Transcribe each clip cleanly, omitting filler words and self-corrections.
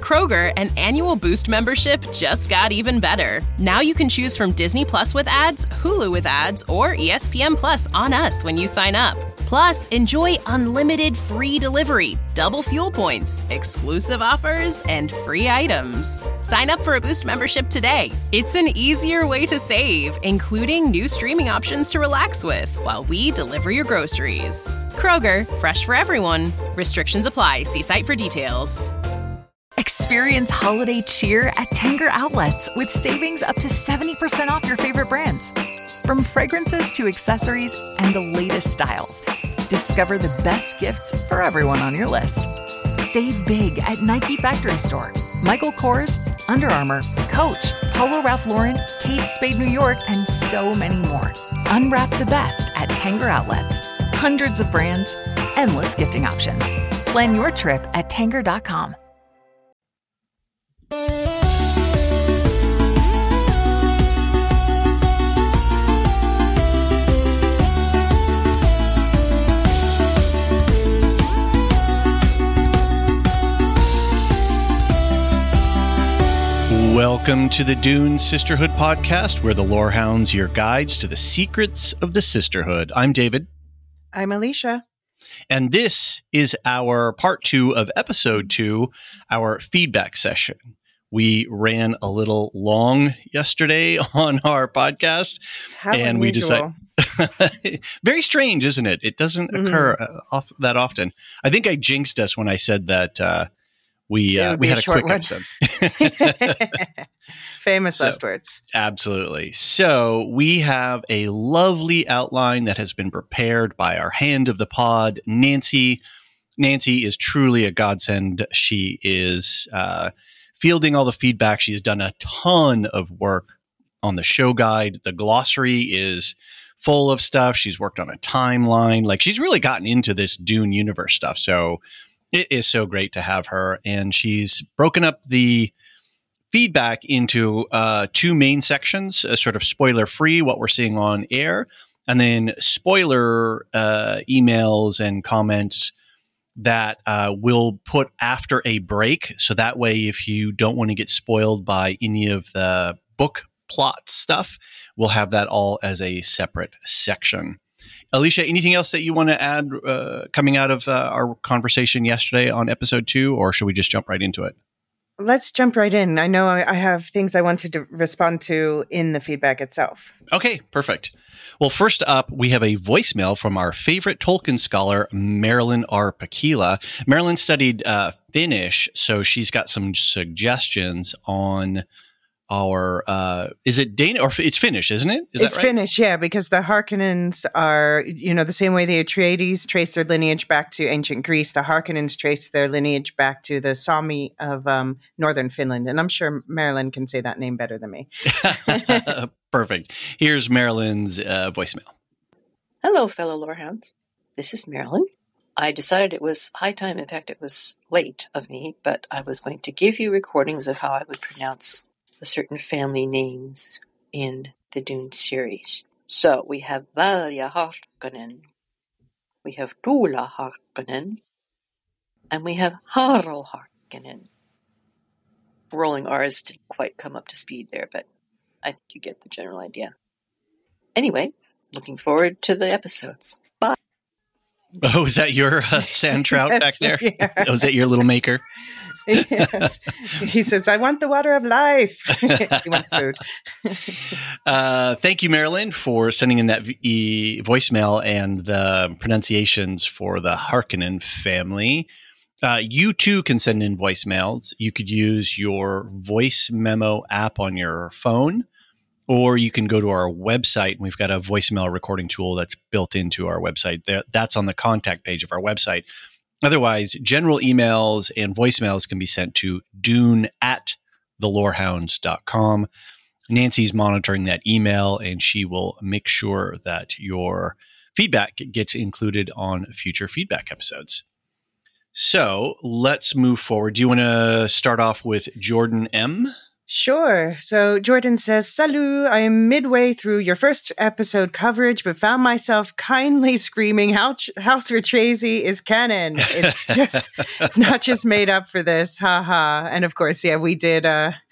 Kroger, an annual Boost membership just got even better. Now you can choose from Disney Plus with ads, Hulu with ads, or ESPN Plus on us when you sign up. Plus, enjoy unlimited free delivery, double fuel points, exclusive offers, and free items. Sign up for a Boost membership today. It's an easier way to save, including new streaming options to relax with while we deliver your groceries. Kroger, fresh for everyone. Restrictions apply. See site for details. Experience holiday cheer at Tanger Outlets with savings up to 70% off your favorite brands. From fragrances to accessories and the latest styles, discover the best gifts for everyone on your list. Save big at Nike Factory Store, Michael Kors, Under Armour, Coach, Polo Ralph Lauren, Kate Spade New York, and so many more. Unwrap the best at Tanger Outlets. Hundreds of brands, endless gifting options. Plan your trip at Tanger.com. Welcome to the Dune Sisterhood podcast, where the Lorehounds, your guides to the secrets of the sisterhood. I'm David. I'm Alicia. And this is our part 2 of episode 2, our feedback session. We ran a little long yesterday on our podcast. And we decided very strange, isn't it? It doesn't occur that often. I think I jinxed us when I said that we had a quick episode. Famous last words. Absolutely. So we have a lovely outline that has been prepared by our hand of the pod, Nancy. Nancy is truly a godsend. She is fielding all the feedback. She has done a ton of work on the show guide. The glossary is full of stuff. She's worked on a timeline. Like, she's really gotten into this Dune universe stuff. So it is so great to have her. And she's broken up the feedback into 2 main sections, sort of spoiler free, what we're seeing on air, and then spoiler emails and comments that we'll put after a break. So that way, if you don't want to get spoiled by any of the book plot stuff, we'll have that all as a separate section. Alicia, anything else that you want to add coming out of our conversation yesterday on episode 2, or should we just jump right into it? Let's jump right in. I know I have things I wanted to respond to in the feedback itself. Okay, perfect. Well, first up, we have a voicemail from our favorite Tolkien scholar, Marilyn R. Pakila. Marilyn studied Finnish, so she's got some suggestions on our is it Danish or it's Finnish, isn't it? Is it's that right? Finnish, yeah, because the Harkonnens are, the same way the Atreides trace their lineage back to ancient Greece, the Harkonnens trace their lineage back to the Sami of northern Finland, and I'm sure Marilyn can say that name better than me. Perfect. Here's Marilyn's voicemail. Hello, fellow Lorehounds. This is Marilyn. I decided it was high time. In fact, it was late of me, but I was going to give you recordings of how I would pronounce certain family names in the Dune series. So we have Valja Harkonnen, we have Tula Harkonnen, and we have Haro Harkonnen. Rolling R's didn't quite come up to speed there, but I think you get the general idea. Anyway, looking forward to the episodes. Bye. Oh, is that your sand trout back there? Yeah. Oh, is that your little maker? Yes. He says, I want the water of life. He wants food. Thank you, Marilyn, for sending in that voicemail and the pronunciations for the Harkonnen family. You too can send in voicemails. You could use your voice memo app on your phone, or you can go to our website, and we've got a voicemail recording tool that's built into our website. That's on the contact page of our website. Otherwise, general emails and voicemails can be sent to dune@thelorehounds.com. Nancy's monitoring that email, and she will make sure that your feedback gets included on future feedback episodes. So let's move forward. Do you want to start off with Jordan M? Sure. So Jordan says, Salut, I'm midway through your first episode coverage, but found myself kindly screaming, House Ratrese is canon. It's not just made up for this. Ha ha. And of course, yeah, we did,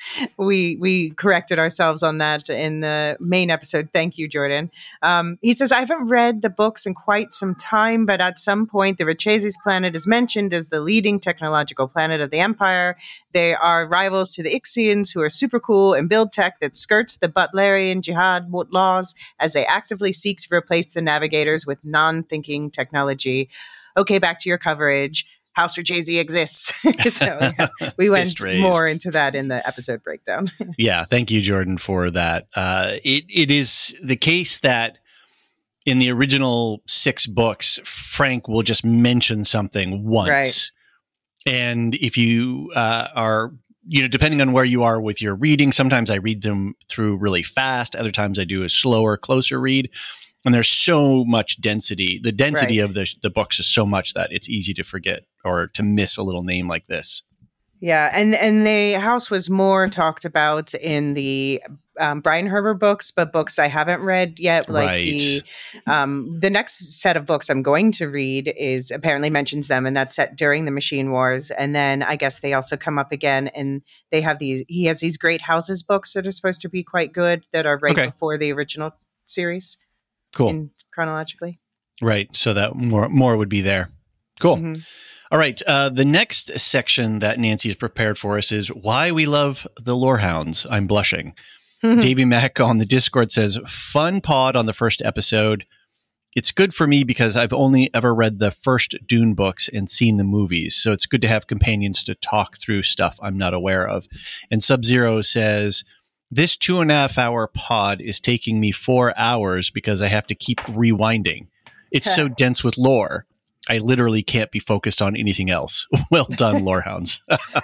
we corrected ourselves on that in the main episode. Thank you, Jordan. He says, I haven't read the books in quite some time, but at some point, the Rachese's planet is mentioned as the leading technological planet of the Empire. They are rivals to the Ixians, who are super cool and build tech that skirts the Butlerian jihad laws as they actively seek to replace the navigators with non-thinking technology. Okay, back to your coverage. House Ratrese exists. So yeah, we went more into that in the episode breakdown. Yeah, thank you, Jordan, for that. It is the case that in the original 6 books, Frank will just mention something once. Right. And if you are, depending on where you are with your reading, sometimes I read them through really fast. Other times I do a slower, closer read. And there's so much density. The density of the books is so much that it's easy to forget or to miss a little name like this. Yeah, and the house was more talked about in the Brian Herbert books, but books I haven't read yet. Like the next set of books I'm going to read is apparently mentions them, and that's set during the Machine Wars. And then I guess they also come up again, and they have he has these Great Houses books that are supposed to be quite good that are before the original series. Cool. Chronologically. Right. So that more would be there. Cool. Mm-hmm. All right. The next section that Nancy has prepared for us is why we love the Lorehounds. I'm blushing. Mm-hmm. Davey Mack on the Discord says, fun pod on the first episode. It's good for me because I've only ever read the first Dune books and seen the movies. So it's good to have companions to talk through stuff I'm not aware of. And Sub-Zero says, this 2.5 hour pod is taking me 4 hours because I have to keep rewinding. It's so dense with lore. I literally can't be focused on anything else. Well done, Lorehounds.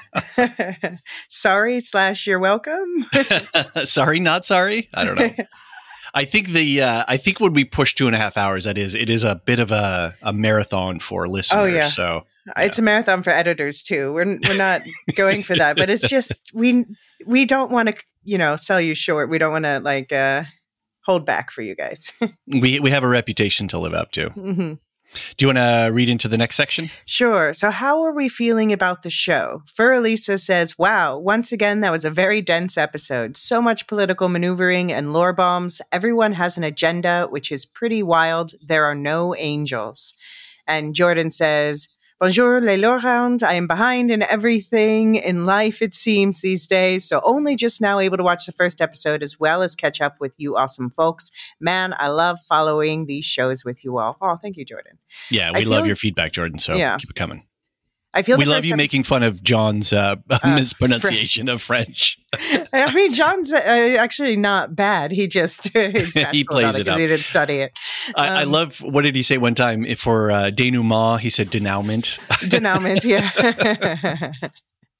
Sorry / you're welcome. Sorry, not sorry. I don't know. I think I think when we push 2.5 hours, it is a bit of a marathon for listeners. Oh, yeah. So yeah. It's a marathon for editors too. We're not going for that, but it's just we don't want to sell you short. We don't want to hold back for you guys. we have a reputation to live up to. Mm-hmm. Do you want to read into the next section? Sure. So how are we feeling about the show? Fur Elisa says, wow, once again, that was a very dense episode. So much political maneuvering and lore bombs. Everyone has an agenda, which is pretty wild. There are no angels. And Jordan says, bonjour, les Lorehounds. I am behind in everything in life, it seems, these days. So only just now able to watch the first episode as well as catch up with you awesome folks. Man, I love following these shows with you all. Oh, thank you, Jordan. Yeah, we love your feedback, Jordan. So keep it coming. We love you making fun of John's mispronunciation of French. I mean, John's actually not bad. He just he plays it up. He didn't study it. I love. What did he say one time for denouement? He said denouement. Denouement, yeah.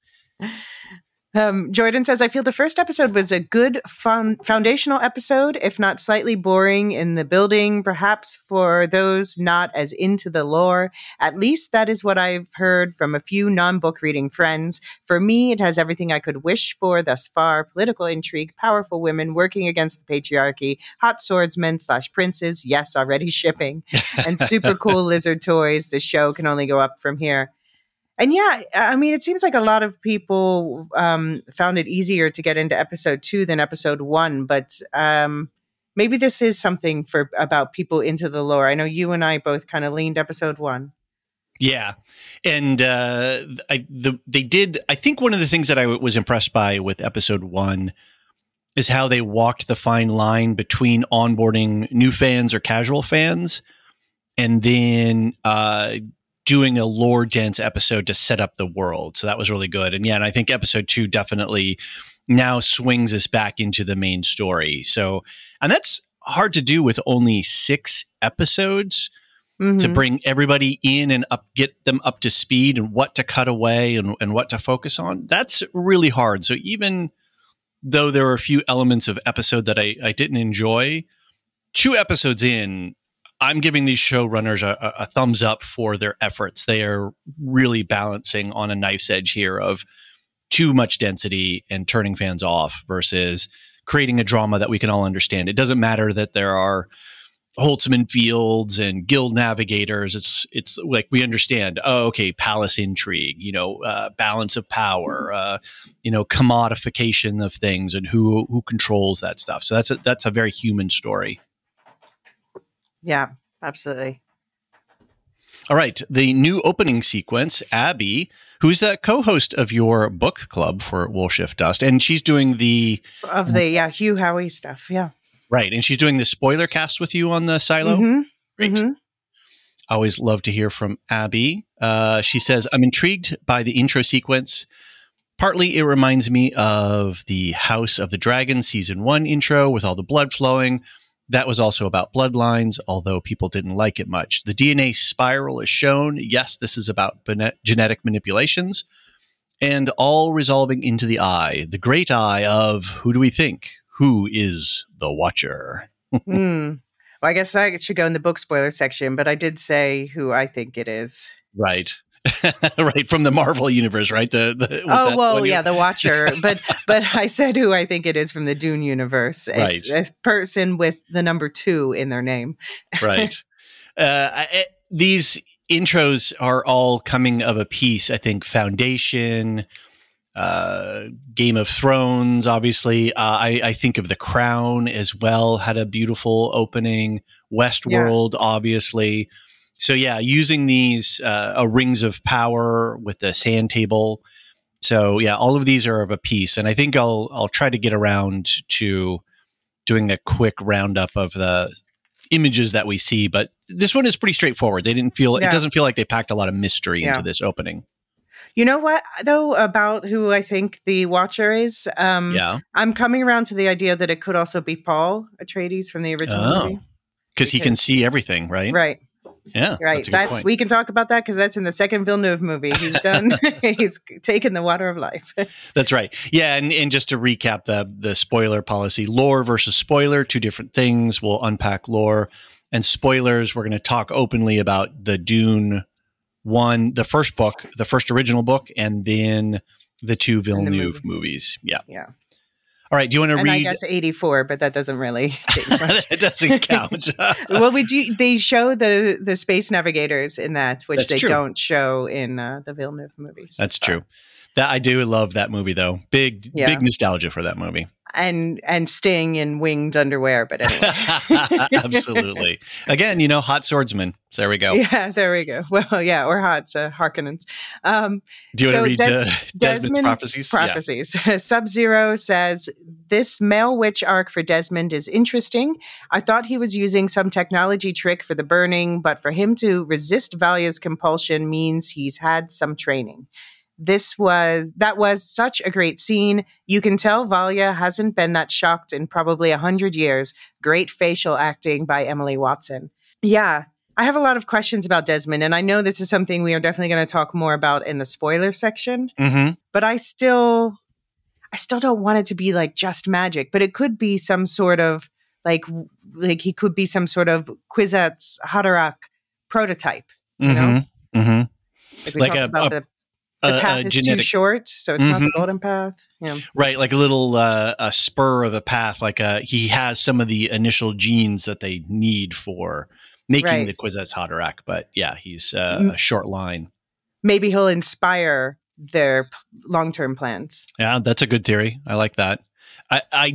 Jordan says, I feel the first episode was a good foundational episode, if not slightly boring in the building, perhaps for those not as into the lore. At least that is what I've heard from a few non-book reading friends. For me, it has everything I could wish for thus far. Political intrigue, powerful women working against the patriarchy, hot swordsmen / princes, yes, already shipping, and super cool lizard toys. The show can only go up from here. And yeah, I mean, it seems like a lot of people found it easier to get into episode 2 than episode 1, but maybe this is something about people into the lore. I know you and I both kind of leaned episode 1. Yeah. And they did, I think one of the things that I was impressed by with episode 1 is how they walked the fine line between onboarding new fans or casual fans and then doing a lore dense episode to set up the world. So that was really good. And yeah, and I think episode 2 definitely now swings us back into the main story. So, and that's hard to do with only 6 episodes to bring everybody in and get them up to speed and what to cut away and what to focus on. That's really hard. So even though there were a few elements of episode that I didn't enjoy, 2 episodes in, I'm giving these showrunners a thumbs up for their efforts. They are really balancing on a knife's edge here of too much density and turning fans off versus creating a drama that we can all understand. It doesn't matter that there are Holtzman Fields and guild navigators. It's like we understand. Oh, okay, palace intrigue. Balance of power. Commodification of things and who controls that stuff. So that's a very human story. Yeah, absolutely. All right, the new opening sequence. Abby, who's the co-host of your book club for Woolshift Dust, and she's doing the Hugh Howey stuff. Yeah. Right. And she's doing the spoiler cast with you on the silo. Mm-hmm. Great. Mm-hmm. I always love to hear from Abby. She says, I'm intrigued by the intro sequence. Partly it reminds me of the House of the Dragon season 1 intro with all the blood flowing. That was also about bloodlines, although people didn't like it much. The DNA spiral is shown. Yes, this is about genetic manipulations. And all resolving into the eye, the great eye of who do we think? Who is the Watcher? Well, I guess I should go in the book spoiler section, but I did say who I think it is. Right. Right. From the Marvel universe, right? The Watcher. But I said who I think it is from the Dune universe. Right. A person with the number 2 in their name. Right. These intros are all coming of a piece. I think Foundation, Game of Thrones, obviously. I think of The Crown as well, had a beautiful opening. Westworld, obviously. So yeah, using these rings of power with the sand table. So yeah, all of these are of a piece, and I think I'll try to get around to doing a quick roundup of the images that we see. But this one is pretty straightforward. It doesn't feel like they packed a lot of mystery into this opening. You know what, though, about who I think the Watcher is? I'm coming around to the idea that it could also be Paul Atreides from the original movie. Because he can see everything, right? Right. Yeah. Right. That's we can talk about that because that's in the second Villeneuve movie. He's done. He's taken the water of life. That's right. Yeah. And just to recap the spoiler policy, lore versus spoiler, 2 different things. We'll unpack lore and spoilers. We're going to talk openly about the Dune 1, the first book, the first original book, and then the 2 Villeneuve movies. Yeah. Yeah. All right. Do you want to read? I guess 84, but that doesn't really take much. It doesn't count. Well, they show the space navigators in that, which they don't show in the Villeneuve movies. That's true. That I do love that movie, though. Big nostalgia for that movie. And Sting in winged underwear, but anyway. Absolutely. Again, hot swordsman. So there we go. Yeah, there we go. Well, yeah, or hot Harkonnens. Do you want to read Desmond's prophecies? Prophecies. Yeah. Sub-Zero says, this male witch arc for Desmond is interesting. I thought he was using some technology trick for the burning, but for him to resist Valia's compulsion means he's had some training. That was such a great scene. You can tell Valia hasn't been that shocked in probably 100 years. Great facial acting by Emily Watson. Yeah, I have a lot of questions about Desmond, and I know this is something we are definitely going to talk more about in the spoiler section. Mm-hmm. But I still don't want it to be like just magic, but it could be some sort of like he could be some sort of Kwisatz Haderach prototype. You know, mm-hmm. Like we talked about the path is too short, so it's not the golden path. Yeah. Right, like a little a spur of a path, like he has some of the initial genes that they need for making the Kwisatz Haderach, but yeah, he's a short line. Maybe he'll inspire their long-term plans. Yeah, that's a good theory. I like that. I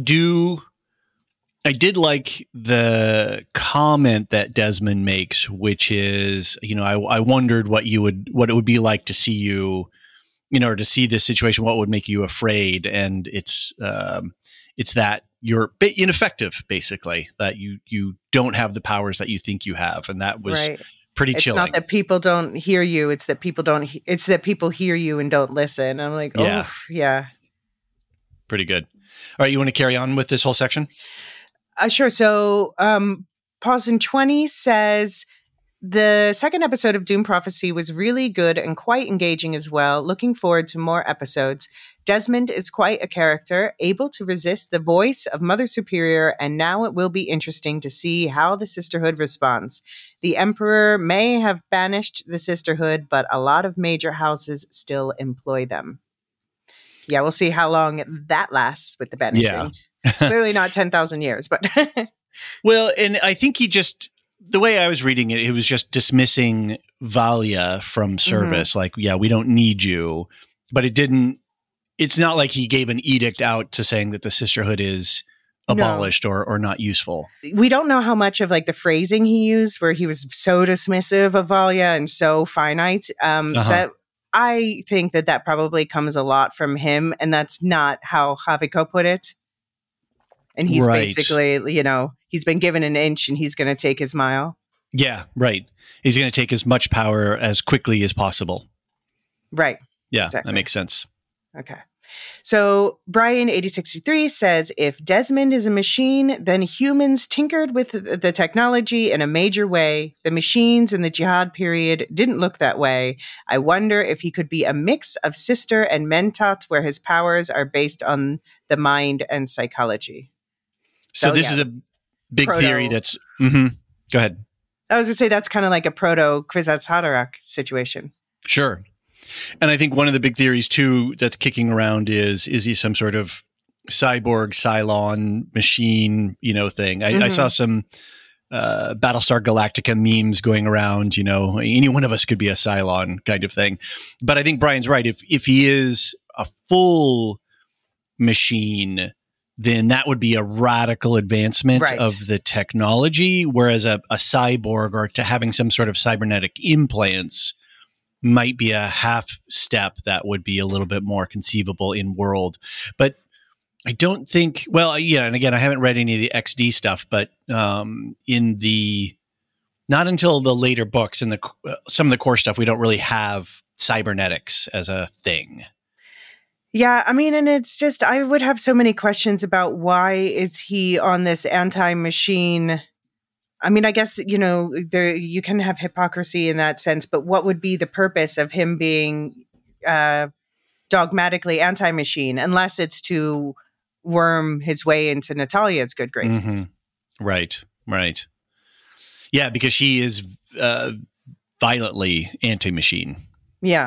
did like the comment that Desmond makes, which is, I wondered what it would be like to see you, or to see this situation, what would make you afraid. And it's that you're a bit ineffective, basically, that you don't have the powers that you think you have. And that was pretty chilling. It's not that people don't hear you. It's that people hear you and don't listen. I'm like, yeah. Pretty good. All right. You want to carry on with this whole section? Sure. So, Pause in 20 says, the second episode of Dune Prophecy was really good and quite engaging as well. Looking forward to more episodes. Desmond is quite a character, able to resist the voice of Mother Superior, and now it will be interesting to see how the Sisterhood responds. The Emperor may have banished the Sisterhood, but a lot of major houses still employ them. Yeah, we'll see how long that lasts with the banishing. Yeah. Clearly not 10,000 years, but Well, and I think the way I was reading it, it was just dismissing Valia from service. Like, yeah, we don't need you. But it's not like he gave an edict out to saying that the sisterhood is abolished or not useful. We don't know how much of like the phrasing he used where he was so dismissive of Valia and so finite. That I think that probably comes a lot from him, and that's not how Haviko put it. And he's basically, he's been given an inch and he's going to take his mile. Yeah, right. He's going to take as much power as quickly as possible. Right. Yeah, exactly. That makes sense. Okay. So Brian 8063 says, if Desmond is a machine, then humans tinkered with the technology in a major way. The machines in the Jihad period didn't look that way. I wonder if he could be a mix of Sister and Mentat, where his powers are based on the mind and psychology. So this is a big theory that's... Go ahead. I was going to say that's kind of like a proto-Kwisatz Haderach situation. Sure. And I think one of the big theories, too, that's kicking around is he some sort of cyborg, Cylon machine, thing? I saw some Battlestar Galactica memes going around, any one of us could be a Cylon kind of thing. But I think Brian's right. If he is a full machine, then that would be a radical advancement of the technology, whereas a cyborg or to having some sort of cybernetic implants might be a half step that would be a little bit more conceivable in world. But I don't think, and again, I haven't read any of the XD stuff, but not until the later books and some of the core stuff, we don't really have cybernetics as a thing. Yeah, I mean, and it's just, I would have so many questions about why is he on this anti-machine. I mean, I guess, you can have hypocrisy in that sense, but what would be the purpose of him being dogmatically anti-machine, unless it's to worm his way into Natalia's good graces? Right. Yeah, because she is violently anti-machine. Yeah.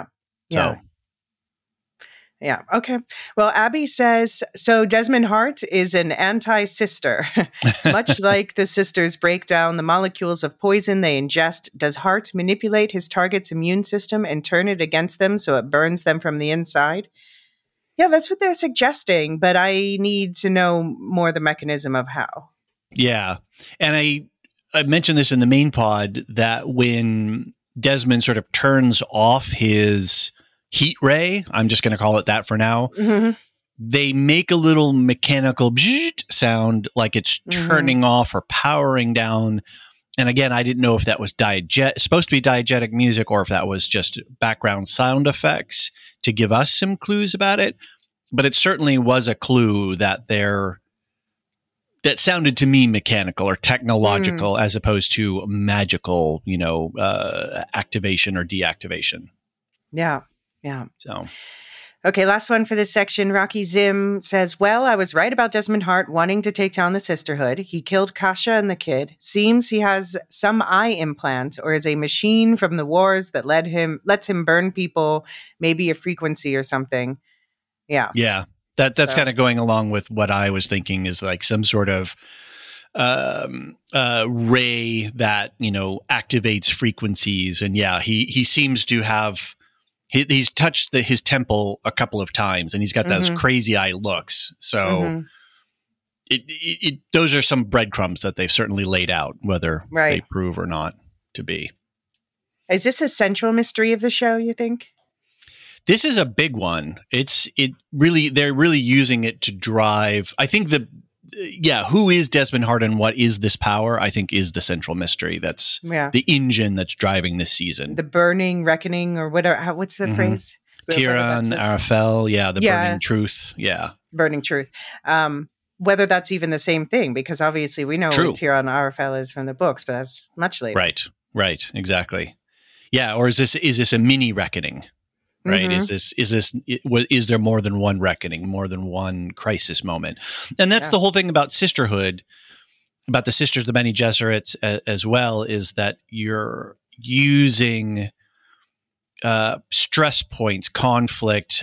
Yeah. Okay. Well, Abby says, so Desmond Hart is an anti-sister. Much like the sisters break down the molecules of poison they ingest, does Hart manipulate his target's immune system and turn it against them so it burns them from the inside? Yeah, that's what they're suggesting, but I need to know more the mechanism of how. Yeah. And I mentioned this in the main pod that when Desmond sort of turns off his heat ray, I'm just going to call it that for now, they make a little mechanical sound like it's turning off or powering down. And again, I didn't know if that was supposed to be diegetic music or if that was just background sound effects to give us some clues about it. But it certainly was a clue that that sounded to me mechanical or technological as opposed to magical, activation or deactivation. Yeah. So, okay, last one for this section. Rocky Zim says, well, I was right about Desmond Hart wanting to take down the Sisterhood. He killed Kasha and the kid. Seems he has some eye implant or is a machine from the wars that lets him burn people, maybe a frequency or something. Yeah. Yeah. That's kind of going along with what I was thinking is like some sort of ray that, activates frequencies. And yeah, he seems to have... He's touched his temple a couple of times, and he's got those crazy eye looks. So, those are some breadcrumbs that they've certainly laid out, whether they prove or not to be. Is this a central mystery of the show, you think? This is a big one. They're really using it to drive. I think who is Desmond Hart and what is this power, I think is the central mystery. That's the engine that's driving this season. The burning reckoning or whatever. What's the phrase? Tiran, Arafel. Yeah. Burning truth. Yeah. Burning truth. Whether that's even the same thing, because obviously we know what Tiran Arafel is from the books, but that's much later. Right. Exactly. Yeah. Or is this a mini reckoning? Right. Is there more than one reckoning, more than one crisis moment? And that's the whole thing about sisterhood, about the sisters, the Bene Gesserits as well, is that you're using stress points, conflict,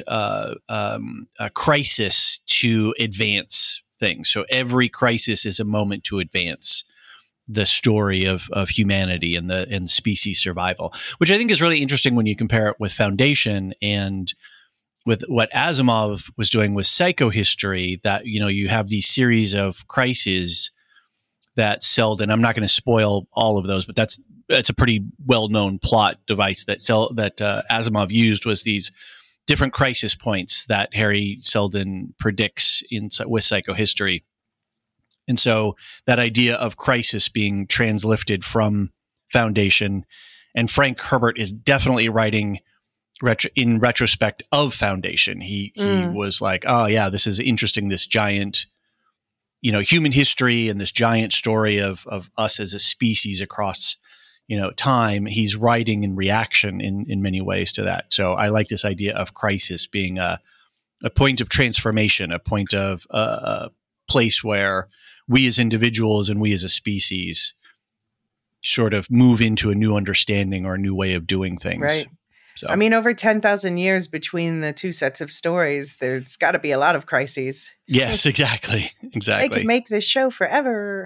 crisis to advance things. So every crisis is a moment to advance the story of humanity and species survival, which I think is really interesting when you compare it with Foundation and with what Asimov was doing with psychohistory, that, you have these series of crises that Selden, I'm not going to spoil all of those, but it's a pretty well-known plot device that Asimov used, was these different crisis points that Harry Selden predicts with psychohistory. And so that idea of crisis being translifted from Foundation, and Frank Herbert is definitely writing in retrospect of Foundation. He was like, oh yeah, this is interesting, this giant, human history and this giant story of us as a species across, time. He's writing in reaction in many ways to that. So I like this idea of crisis being a point of transformation, a point of a place where we as individuals and we as a species sort of move into a new understanding or a new way of doing things. Right. So, I mean, over 10,000 years between the two sets of stories, there's got to be a lot of crises. Yes, exactly. They could make this show forever.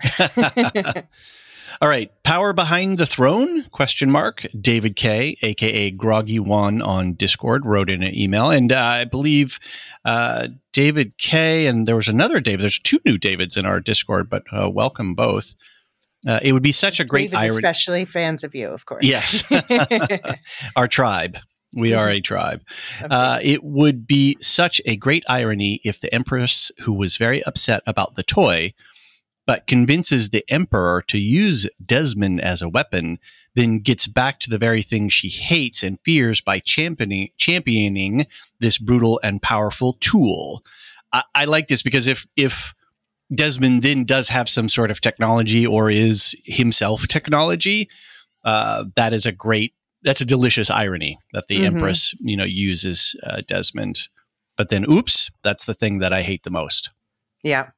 All right. Power behind the throne? ? David K, aka Groggy1 on Discord, wrote in an email. And I believe David K, and there was another David. There's 2 new Davids in our Discord, but welcome both. It would be such a great irony. Especially fans of you, of course. Yes. Our tribe. We are a tribe. It would be such a great irony if the Empress, who was very upset about the toy, but convinces the Emperor to use Desmond as a weapon, then gets back to the very thing she hates and fears by championing this brutal and powerful tool. I like this because if Desmond then does have some sort of technology or is himself technology, that's a delicious irony that the Empress, uses Desmond. But then, oops, that's the thing that I hate the most. Yeah.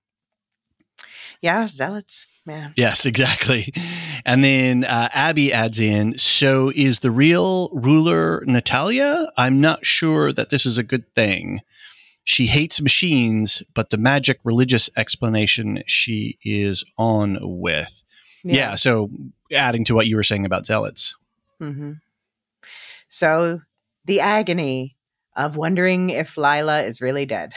Yeah, zealots, man. Yes, exactly. And then Abby adds in, so is the real ruler Natalia? I'm not sure that this is a good thing. She hates machines, but the magic religious explanation she is on with. Yeah, so adding to what you were saying about zealots. Mm-hmm. So the agony of wondering if Lila is really dead.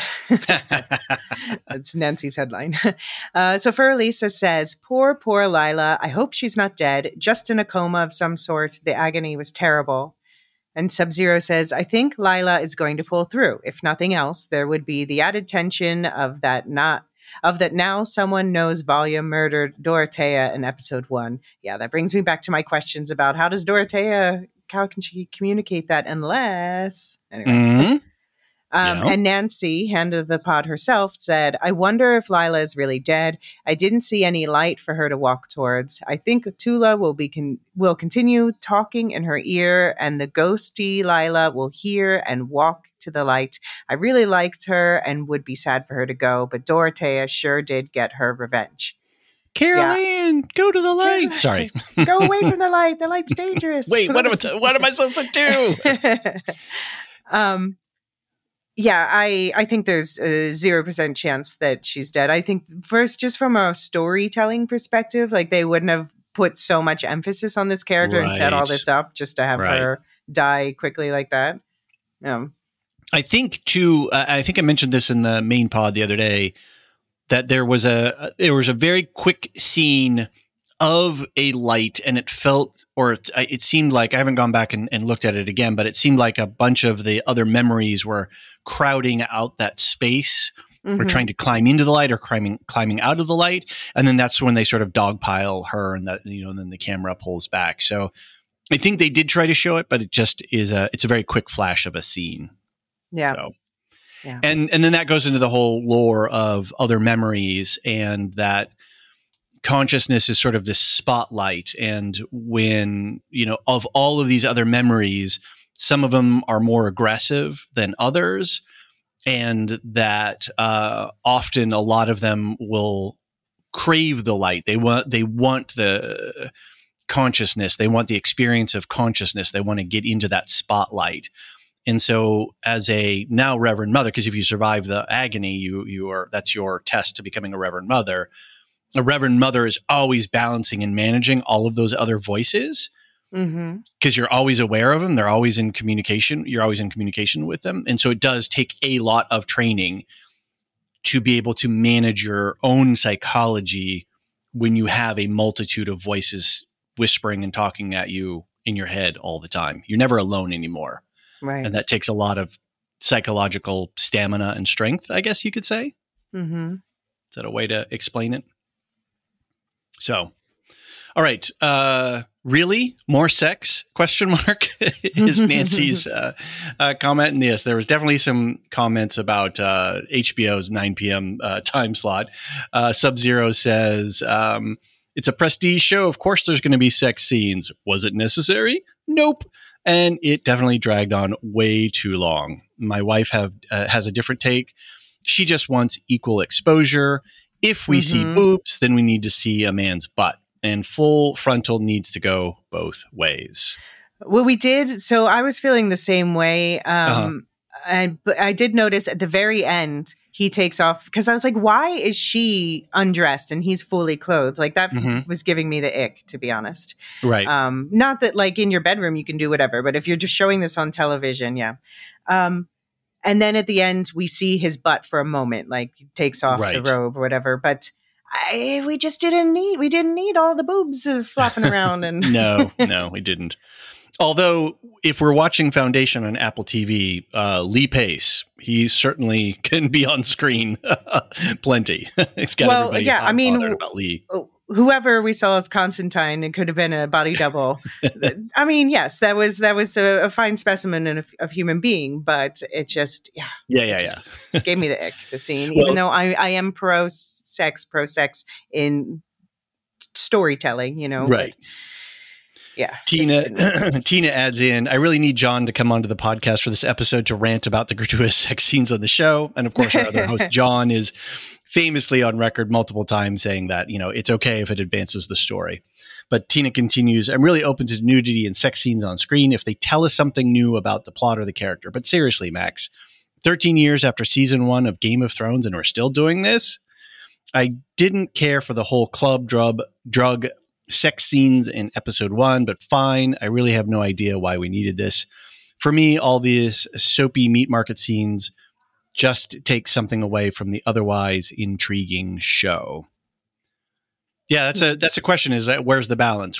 That's Nancy's headline. So Fur Lisa says, poor Lila. I hope she's not dead, just in a coma of some sort. The agony was terrible. And Sub-Zero says, I think Lila is going to pull through. If nothing else, there would be the added tension of that now someone knows Valia murdered Dorothea in episode 1. Yeah, that brings me back to my questions about how can she communicate that unless... Anyway. Mm-hmm. And Nancy, hand of the pod herself, said, I wonder if Lila is really dead. I didn't see any light for her to walk towards. I think Tula will continue talking in her ear, and the ghosty Lila will hear and walk to the light. I really liked her and would be sad for her to go, but Dorothea sure did get her revenge. Caroline, go to the light. Sorry. Go away from the light. The light's dangerous. Wait, what am I supposed to do? Yeah, I think there's a 0% chance that she's dead. I think first, just from a storytelling perspective, like they wouldn't have put so much emphasis on this character and set all this up just to have her die quickly like that. I think too, I think I mentioned this in the main pod the other day, that there was a very quick scene of a light, and it felt, or it seemed like, I haven't gone back and looked at it again, but it seemed like a bunch of the other memories were crowding out that space. We're trying to climb into the light or climbing out of the light. And then that's when they sort of dogpile her, and that, and then the camera pulls back. So I think they did try to show it, but it just it's a very quick flash of a scene. Yeah. So. Yeah. And then that goes into the whole lore of other memories, and that consciousness is sort of this spotlight. And when, of all of these other memories, some of them are more aggressive than others. And that often a lot of them will crave the light. They want the consciousness. They want the experience of consciousness. They want to get into that spotlight. And so as a now Reverend Mother, because if you survive the agony, that's your test to becoming a Reverend Mother. A Reverend Mother is always balancing and managing all of those other voices because you're always aware of them. They're always in communication. You're always in communication with them. And so it does take a lot of training to be able to manage your own psychology when you have a multitude of voices whispering and talking at you in your head all the time. You're never alone anymore. Right. And that takes a lot of psychological stamina and strength, I guess you could say. Mm-hmm. Is that a way to explain it? So, all right. Really? More sex? Question mark is Nancy's comment. And yes, there was definitely some comments about HBO's 9 p.m. Time slot. Sub-Zero says, it's a prestige show. Of course there's going to be sex scenes. Was it necessary? Nope. And it definitely dragged on way too long. My wife has a different take. She just wants equal exposure. If we see boobs, then we need to see a man's butt. And full frontal needs to go both ways. Well, we did. So I was feeling the same way. But I did notice at the very end, he takes off because I was like, why is she undressed and he's fully clothed? Like that was giving me the ick, to be honest. Right. Not that like in your bedroom, you can do whatever, but if you're just showing this on television, yeah. And then at the end, we see his butt for a moment, like he takes off the robe or whatever. But we just didn't need all the boobs flopping around. And No, we didn't. Although, if we're watching Foundation on Apple TV, Lee Pace, he certainly can be on screen plenty. It's got everybody bothered about Lee. Whoever we saw as Constantine, it could have been a body double. I mean, yes, that was a fine specimen of human being, but it just, gave me the ick, the scene. Even though I am pro sex in storytelling, right. But, yeah. Tina adds in, I really need John to come onto the podcast for this episode to rant about the gratuitous sex scenes on the show. And of course, our other host, John, is famously on record multiple times saying that, it's okay if it advances the story. But Tina continues, I'm really open to nudity and sex scenes on screen if they tell us something new about the plot or the character. But seriously, Max, 13 years after season 1 of Game of Thrones and we're still doing this? I didn't care for the whole club drug sex scenes in episode 1, but fine. I really have no idea why we needed this. For me, all these soapy meat market scenes just take something away from the otherwise intriguing show. Yeah, that's a question, is that where's the balance?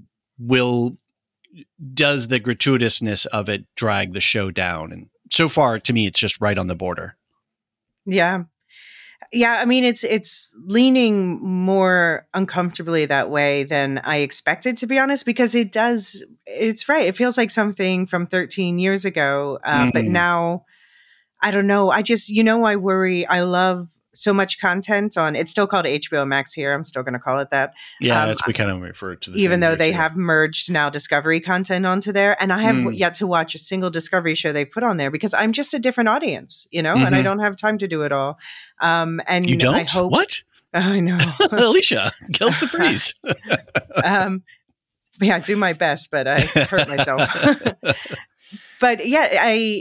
Does the gratuitousness of it drag the show down? And so far, to me, it's just right on the border. Yeah. Yeah, I mean, it's leaning more uncomfortably that way than I expected, to be honest, because it's right. It feels like something from 13 years ago. But now, I don't know. I just, I worry. I love so much content on, it's still called HBO Max here. I'm still going to call it that. Yeah, we kind of refer to the even though they have merged now Discovery content onto there. And I have yet to watch a single Discovery show they put on there because I'm just a different audience, and I don't have time to do it all. And you don't? I hope, what? I know. Alicia, guilt surprise. Yeah, I do my best, but I hurt myself. But yeah, I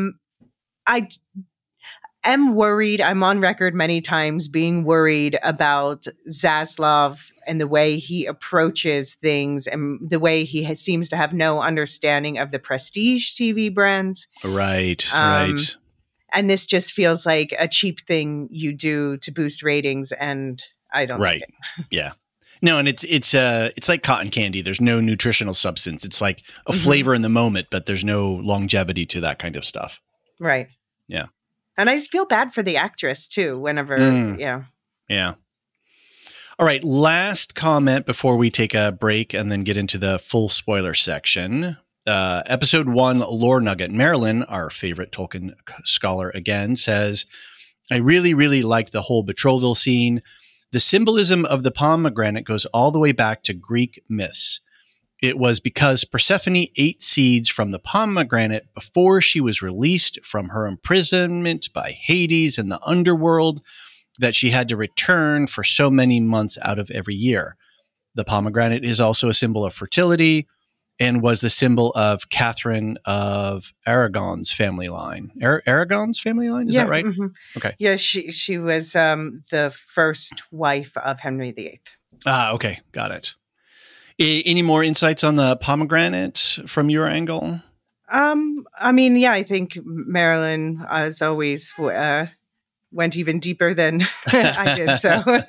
am worried. I'm on record many times being worried about Zaslav and the way he approaches things and the way he seems to have no understanding of the prestige TV brand. Right. And this just feels like a cheap thing you do to boost ratings, and I don't like it. Yeah. No, and it's like cotton candy. There's no nutritional substance. It's like a flavor in the moment, but there's no longevity to that kind of stuff. Right. Yeah. And I just feel bad for the actress too, whenever, Yeah. All right. Last comment before we take a break and then get into the full spoiler section. Episode 1, Lore Nugget. Marilyn, our favorite Tolkien scholar again, says, I really, really liked the whole betrothal scene. The symbolism of the pomegranate goes all the way back to Greek myths. It was because Persephone ate seeds from the pomegranate before she was released from her imprisonment by Hades in the underworld that she had to return for so many months out of every year. the pomegranate is also a symbol of fertility and was the symbol of Catherine of Aragon's family line. Aragon's family line? Is that right? Mm-hmm. Okay. Yeah, she was the first wife of Henry VIII. Okay. Got it. Any more insights on the pomegranate from your angle? I think Marilyn, as always, went even deeper than I did.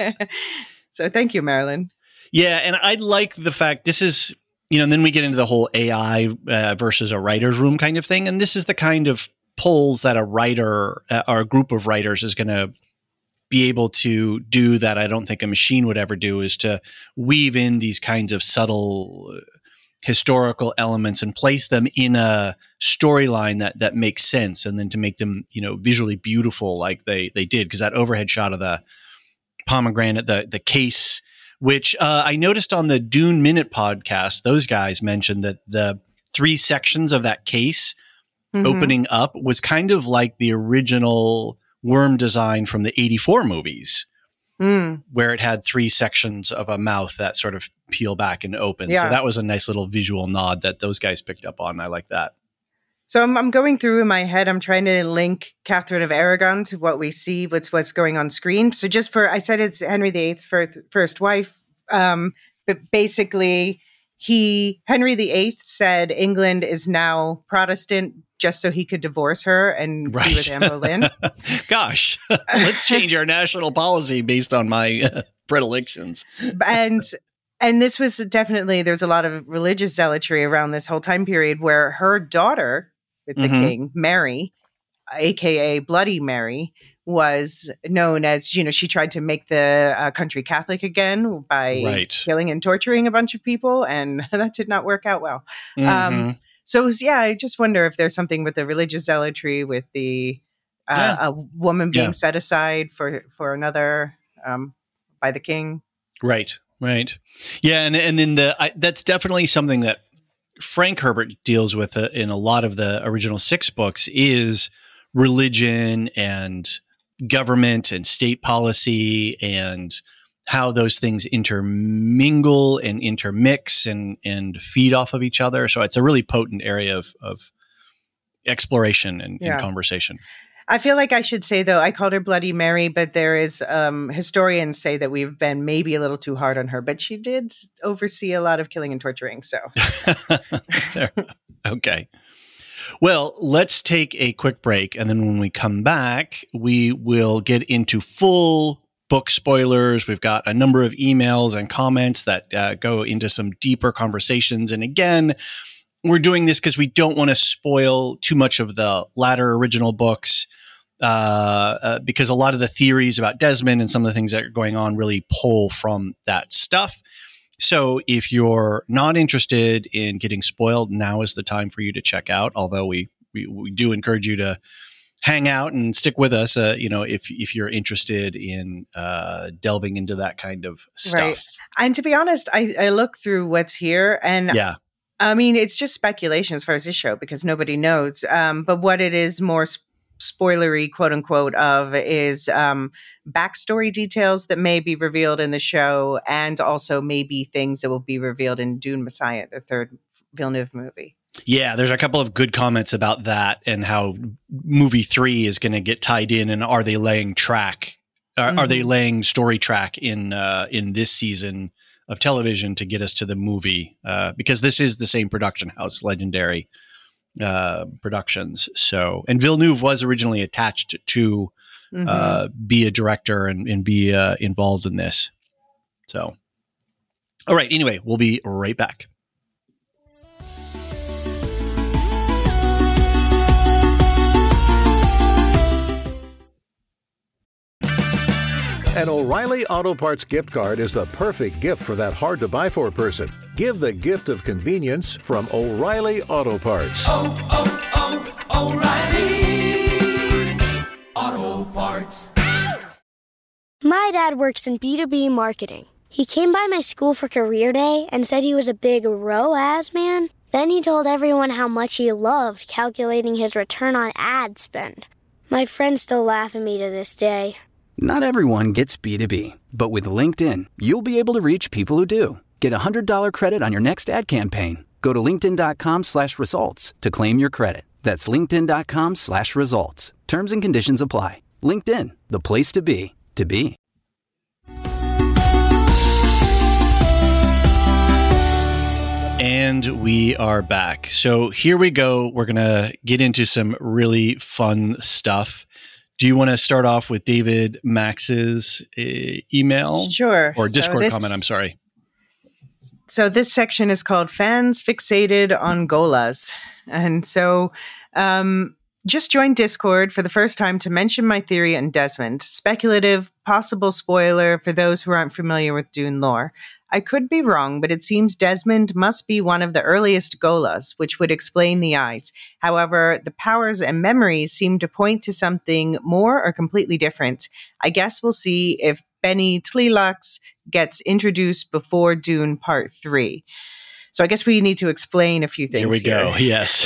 So thank you, Marilyn. Yeah, and I like the fact this is, and then we get into the whole AI versus a writer's room kind of thing. And this is the kind of polls that a writer or a group of writers is going to be able to do that I don't think a machine would ever do, is to weave in these kinds of subtle historical elements and place them in a storyline that makes sense, and then to make them, visually beautiful like they did. Because that overhead shot of the pomegranate, the case, which I noticed on the Dune Minute podcast, those guys mentioned that the 3 sections of that case opening up was kind of like the original worm design from the 84 movies, where it had 3 sections of a mouth that sort of peel back and open. Yeah. So that was a nice little visual nod that those guys picked up on. I like that. So I'm going through in my head, I'm trying to link Catherine of Aragon to what we see, what's going on screen. So I said it's Henry VIII's first wife, but basically Henry VIII said England is now Protestant just so he could divorce her and be with Anne Boleyn. Gosh, let's change our national policy based on my predilections. And this was definitely, there's a lot of religious zealotry around this whole time period where her daughter with the king, Mary, aka Bloody Mary, was known as, she tried to make the country Catholic again by killing and torturing a bunch of people, and that did not work out well. I just wonder if there's something with the religious zealotry with the a woman being set aside for another by the king. Right. Yeah, and then that's definitely something that Frank Herbert deals with in a lot of the original 6 books, is religion and government and state policy and how those things intermingle and intermix and feed off of each other. So it's a really potent area of exploration and conversation. I feel like I should say, though, I called her Bloody Mary, but there is historians say that we've been maybe a little too hard on her, but she did oversee a lot of killing and torturing. So, okay. Well, let's take a quick break. And then when we come back, we will get into full book spoilers. We've got a number of emails and comments that go into some deeper conversations. And again, we're doing this because we don't want to spoil too much of the latter original books, because a lot of the theories about Desmond and some of the things that are going on really pull from that stuff. So if you're not interested in getting spoiled, now is the time for you to check out. Although we do encourage you to hang out and stick with us, if you're interested in delving into that kind of stuff. Right. And to be honest, I look through what's here, and I mean, it's just speculation as far as this show, because nobody knows. But what it is more spoilery, quote unquote, of is backstory details that may be revealed in the show, and also maybe things that will be revealed in Dune Messiah, the third Villeneuve movie. Yeah, there's a couple of good comments about that and how movie 3 is going to get tied in, and are they laying track? Are they laying story track in this season of television to get us to the movie, because this is the same production house, Legendary Productions. So, and Villeneuve was originally attached to be a director and be involved in this. So, all right. Anyway, we'll be right back. An O'Reilly Auto Parts gift card is the perfect gift for that hard-to-buy-for person. Give the gift of convenience from O'Reilly Auto Parts. O'Reilly Auto Parts. My dad works in B2B marketing. He came by my school for career day and said he was a big ROAS man. Then he told everyone how much he loved calculating his return on ad spend. My friends still laugh at me to this day. Not everyone gets B2B, but with LinkedIn, you'll be able to reach people who do. Get a $100 credit on your next ad campaign. Go to linkedin.com/results to claim your credit. That's linkedin.com/results. Terms and conditions apply. LinkedIn, the place to be, to be. And we are back. So here we go. We're going to get into some really fun stuff. Do you want to start off with David Max's email? Sure. Or Discord comment, I'm sorry. So this section is called Fans Fixated on Golas. And so just joined Discord for the first time to mention my theory on Desmond. Speculative, possible spoiler for those who aren't familiar with Dune lore. I could be wrong, but it seems Desmond must be one of the earliest Golas, which would explain the eyes. However, the powers and memories seem to point to something more or completely different. I guess we'll see if Benny Tleilax gets introduced before Dune Part 3. So I guess we need to explain a few things. Here we go. Yes.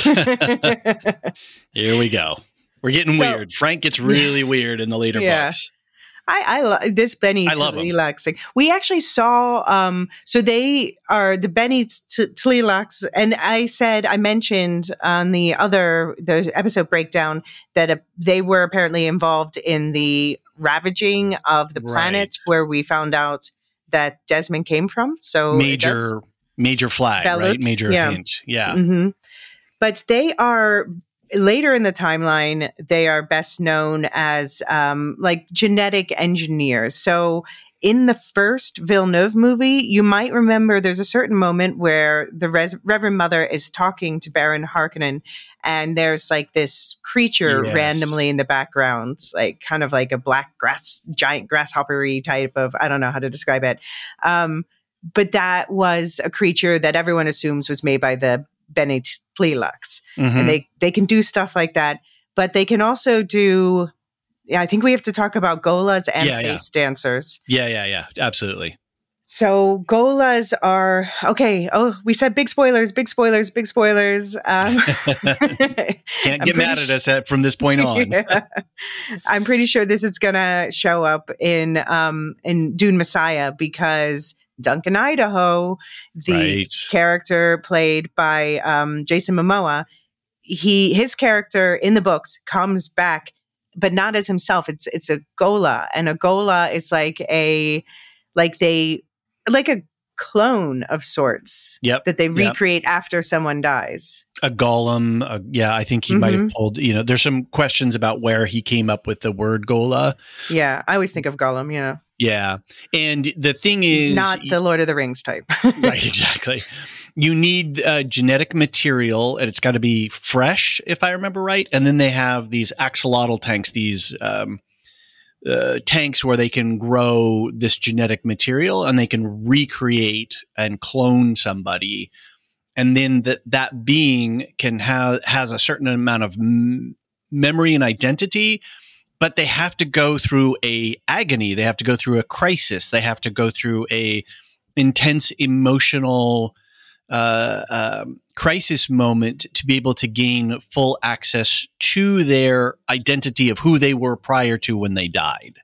Here we go. We're getting weird. Frank gets really weird in the later books. I love this Benny Tleilax thing. We actually saw, so they are the Benny Tleilax, and I mentioned on the episode breakdown that they were apparently involved in the ravaging of the planet where we found out that Desmond came from. So major flag, Belut, right? Major hint. Yeah. Mm-hmm. But they are... Later in the timeline, they are best known as like genetic engineers. So in the first Villeneuve movie, you might remember there's a certain moment where the Reverend Mother is talking to Baron Harkonnen, and there's like this creature randomly in the background, like kind of like a black giant grasshopper-y type of, I don't know how to describe it. But that was a creature that everyone assumes was made by the Benny Tleilax. Mm-hmm. And they can do stuff like that, but they can also do, I think we have to talk about Golas and face dancers. Yeah. Absolutely. So Golas are, okay. Oh, we said big spoilers. Can't get mad at us from this point on. Yeah. I'm pretty sure this is going to show up in Dune Messiah, because Duncan Idaho, the character played by Jason Momoa, his character in the books comes back, but not as himself. It's a Gola, and a Gola is like a clone of sorts. Yep. That they recreate after someone dies. A golem. I think he might have pulled. There's some questions about where he came up with the word Gola. Yeah, I always think of Gollum. Yeah. Yeah. And the thing is, not the Lord of the Rings type. Right, exactly. You need genetic material, and it's got to be fresh, if I remember right. And then they have these axolotl tanks, these tanks where they can grow this genetic material, and they can recreate and clone somebody. And then that being has a certain amount of memory and identity, but they have to go through a agony. They have to go through a crisis. They have to go through a intense emotional crisis moment to be able to gain full access to their identity of who they were prior to when they died.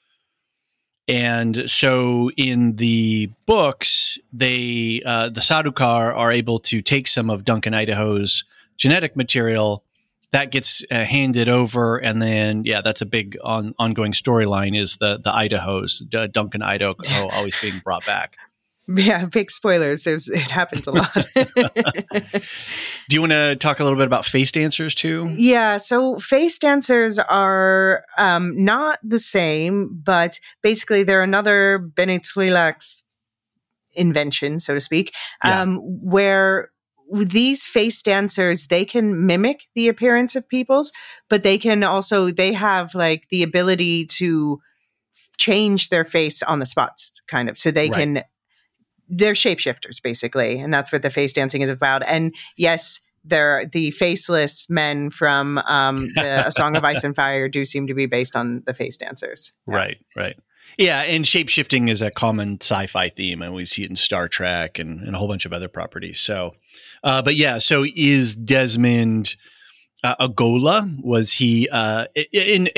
And so in the books, the Sardaukar are able to take some of Duncan Idaho's genetic material that gets handed over, and then that's a big ongoing storyline is the Idahos, Duncan Idaho always being brought back. Yeah, big spoilers. It happens a lot. Do you want to talk a little bit about face dancers too? Yeah, so face dancers are not the same, but basically they're another Benny Tleilax invention, so to speak, where these face dancers, they can mimic the appearance of people's, but they have like the ability to change their face on the spots, kind of. So they're shapeshifters, basically. And that's what the face dancing is about. And yes, they're the faceless men from A Song of Ice and Fire do seem to be based on the face dancers. Yeah. Right. Yeah, and shape-shifting is a common sci-fi theme, and we see it in Star Trek and a whole bunch of other properties. So, so is Desmond a Gola? Was he in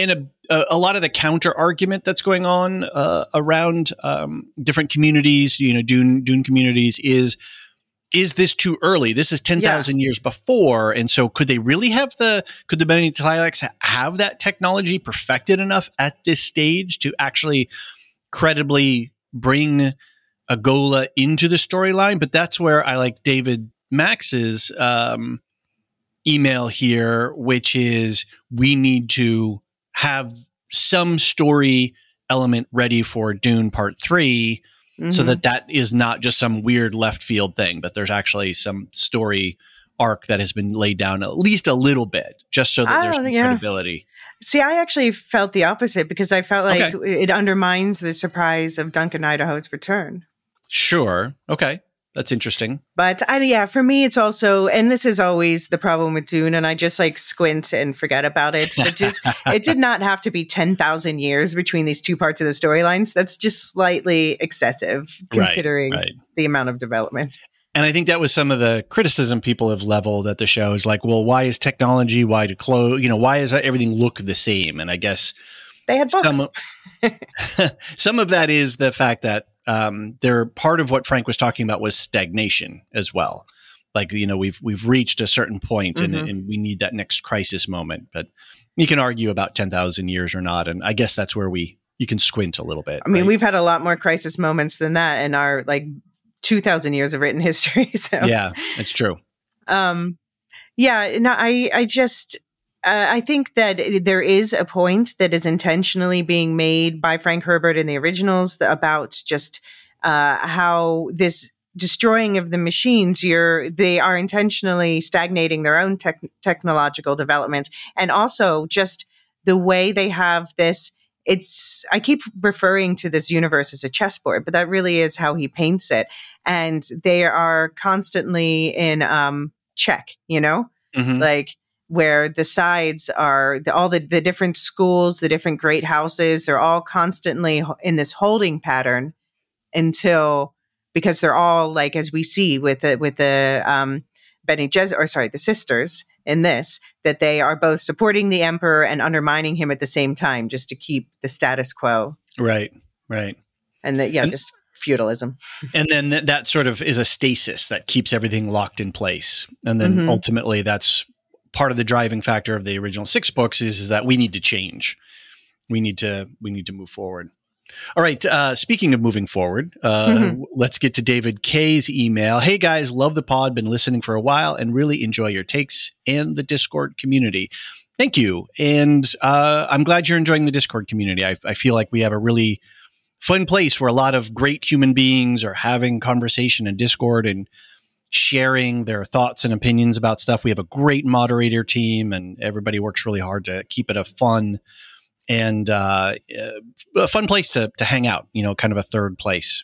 a lot of the counter argument that's going on around different communities, Dune communities is this too early? This is 10,000 years before. And so could they really could the Bene Tleilax have that technology perfected enough at this stage to actually credibly bring a Ghola into the storyline? But that's where I like David Max's email here, which is we need to have some story element ready for Dune Part 3, so that is not just some weird left field thing, but there's actually some story arc that has been laid down at least a little bit, just so that there's some credibility. See, I actually felt the opposite because I felt like it undermines the surprise of Duncan Idaho's return. Sure. Okay. That's interesting. But for me, it's also, and this is always the problem with Dune, and I just like squint and forget about it. But it did not have to be 10,000 years between these two parts of the storylines. That's just slightly excessive considering the amount of development. And I think that was some of the criticism people have leveled at the show is like, well, why is technology, why do clothes, why does everything look the same? And I guess they had books. Some of that is the fact that they're part of what Frank was talking about was stagnation as well. Like, we've reached a certain point and we need that next crisis moment, but you can argue about 10,000 years or not. And I guess that's where you can squint a little bit. I mean, we've had a lot more crisis moments than that in our 2,000 years of written history. So yeah, it's true. I think that there is a point that is intentionally being made by Frank Herbert in the originals about just how this destroying of the machines, they are intentionally stagnating their own technological developments. And also just the way they have this, I keep referring to this universe as a chessboard, but that really is how he paints it. And they are constantly in check, where the sides are all the different schools, the different great houses, they're all constantly in this holding pattern because they're all as we see with the Bene Gesserit, the sisters in this, that they are both supporting the emperor and undermining him at the same time, just to keep the status quo. Right. And that, just feudalism. And then that sort of is a stasis that keeps everything locked in place. And then ultimately that's part of the driving factor of the original 6 books is that we need to change. We need to move forward. All right. Speaking of moving forward, let's get to David K's email. Hey guys, love the pod. Been listening for a while and really enjoy your takes and the Discord community. Thank you. And I'm glad you're enjoying the Discord community. I feel like we have a really fun place where a lot of great human beings are having conversation in Discord and sharing their thoughts and opinions about stuff. We have a great moderator team and everybody works really hard to keep it a fun and a fun place to hang out, kind of a third place.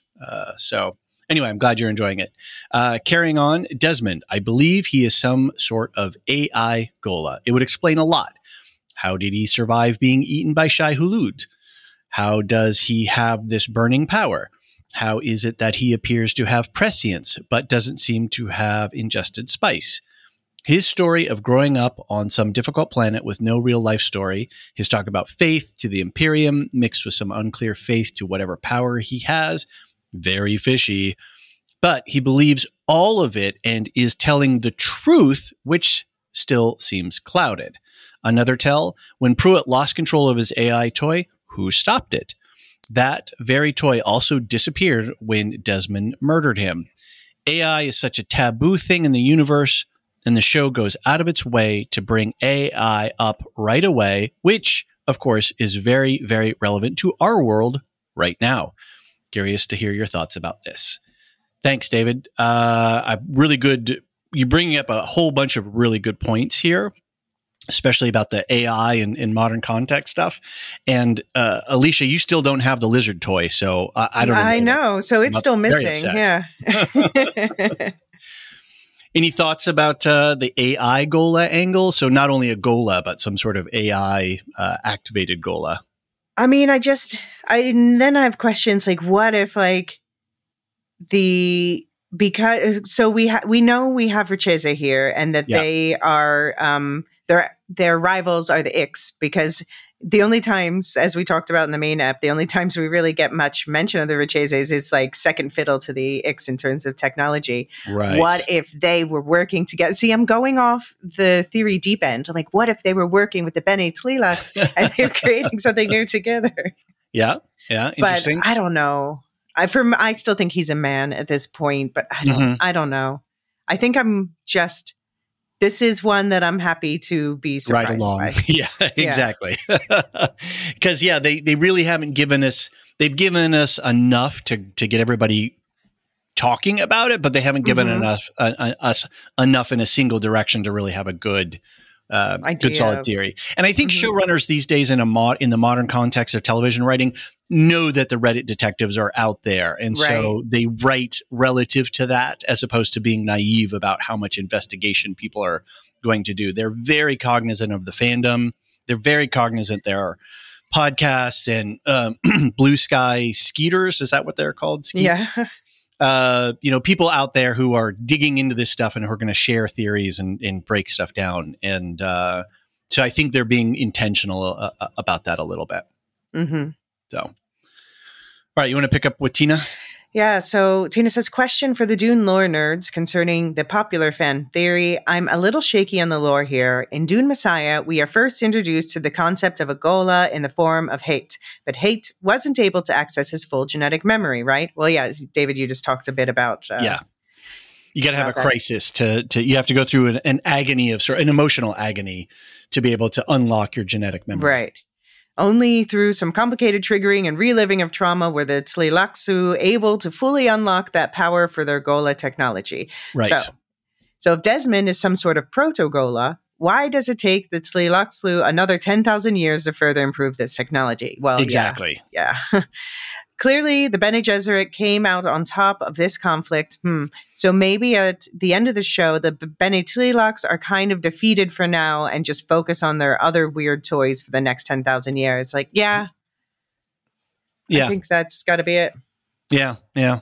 So anyway, I'm glad you're enjoying it. Carrying on, Desmond, I believe he is some sort of AI Ghola. It would explain a lot. How did he survive being eaten by Shai-Hulud? How does he have this burning power? How is it that he appears to have prescience, but doesn't seem to have ingested spice? His story of growing up on some difficult planet with no real life story, his talk about faith to the Imperium, mixed with some unclear faith to whatever power he has, very fishy. But he believes all of it and is telling the truth, which still seems clouded. Another tell, when Pruitt lost control of his AI toy, who stopped it? That very toy also disappeared when Desmond murdered him. AI is such a taboo thing in the universe, and the show goes out of its way to bring AI up right away, which, of course, is very, very relevant to our world right now. Curious to hear your thoughts about this. Thanks, David. Really good. You're bringing up a whole bunch of really good points here, especially about the AI and modern context stuff. And Alicia, you still don't have the lizard toy, so I don't know. I know, so it's still missing. Yeah. Any thoughts about the AI Ghola angle? So not only a Ghola, but some sort of AI activated Ghola. I mean, then I have questions like, what if we know we have Recheza here, and that they are their rivals are the Ix, because the only times, as we talked about in the main app, the only times we really get much mention of the Recheses is like second fiddle to the Ix in terms of technology. Right. What if they were working together? See, I'm going off the theory deep end. I'm like, what if they were working with the Bene Tleilax and they're creating something new together? Yeah. Interesting. But I don't know. I still think he's a man at this point, but I don't know. I think this is one that I'm happy to be surprised right along. by. Yeah, exactly. Because they really haven't given us. They've given us enough to get everybody talking about it, but they haven't given us enough in a single direction to really have a good solid theory. And I think showrunners these days in the modern context of television writing know that the Reddit detectives are out there. And so they write relative to that as opposed to being naive about how much investigation people are going to do. They're very cognizant of the fandom. They're very cognizant there are podcasts and Blue Sky Skeeters. Is that what they're called? Skeets? Yeah. People out there who are digging into this stuff and who are going to share theories and break stuff down. And so I think they're being intentional about that a little bit. Mm-hmm. So, all right, you want to pick up with Tina? Yeah, so Tina says, question for the Dune lore nerds concerning the popular fan theory. I'm a little shaky on the lore here. In Dune Messiah, we are first introduced to the concept of a Ghola in the form of Hayt, but Hayt wasn't able to access his full genetic memory, right? Well, yeah, David, you just talked a bit about... You got to have a crisis you have to go through an agony of an emotional agony to be able to unlock your genetic memory. Right. Only through some complicated triggering and reliving of trauma were the Tleilaxu able to fully unlock that power for their Ghola technology. Right. So if Desmond is some sort of proto-Ghola, why does it take the Tleilaxu another 10,000 years to further improve this technology? Well, exactly. Yeah. Clearly, the Bene Gesserit came out on top of this conflict. So maybe at the end of the show, the Bene Tleilax are kind of defeated for now and just focus on their other weird toys for the next 10,000 years. Like, I think that's got to be it. Yeah.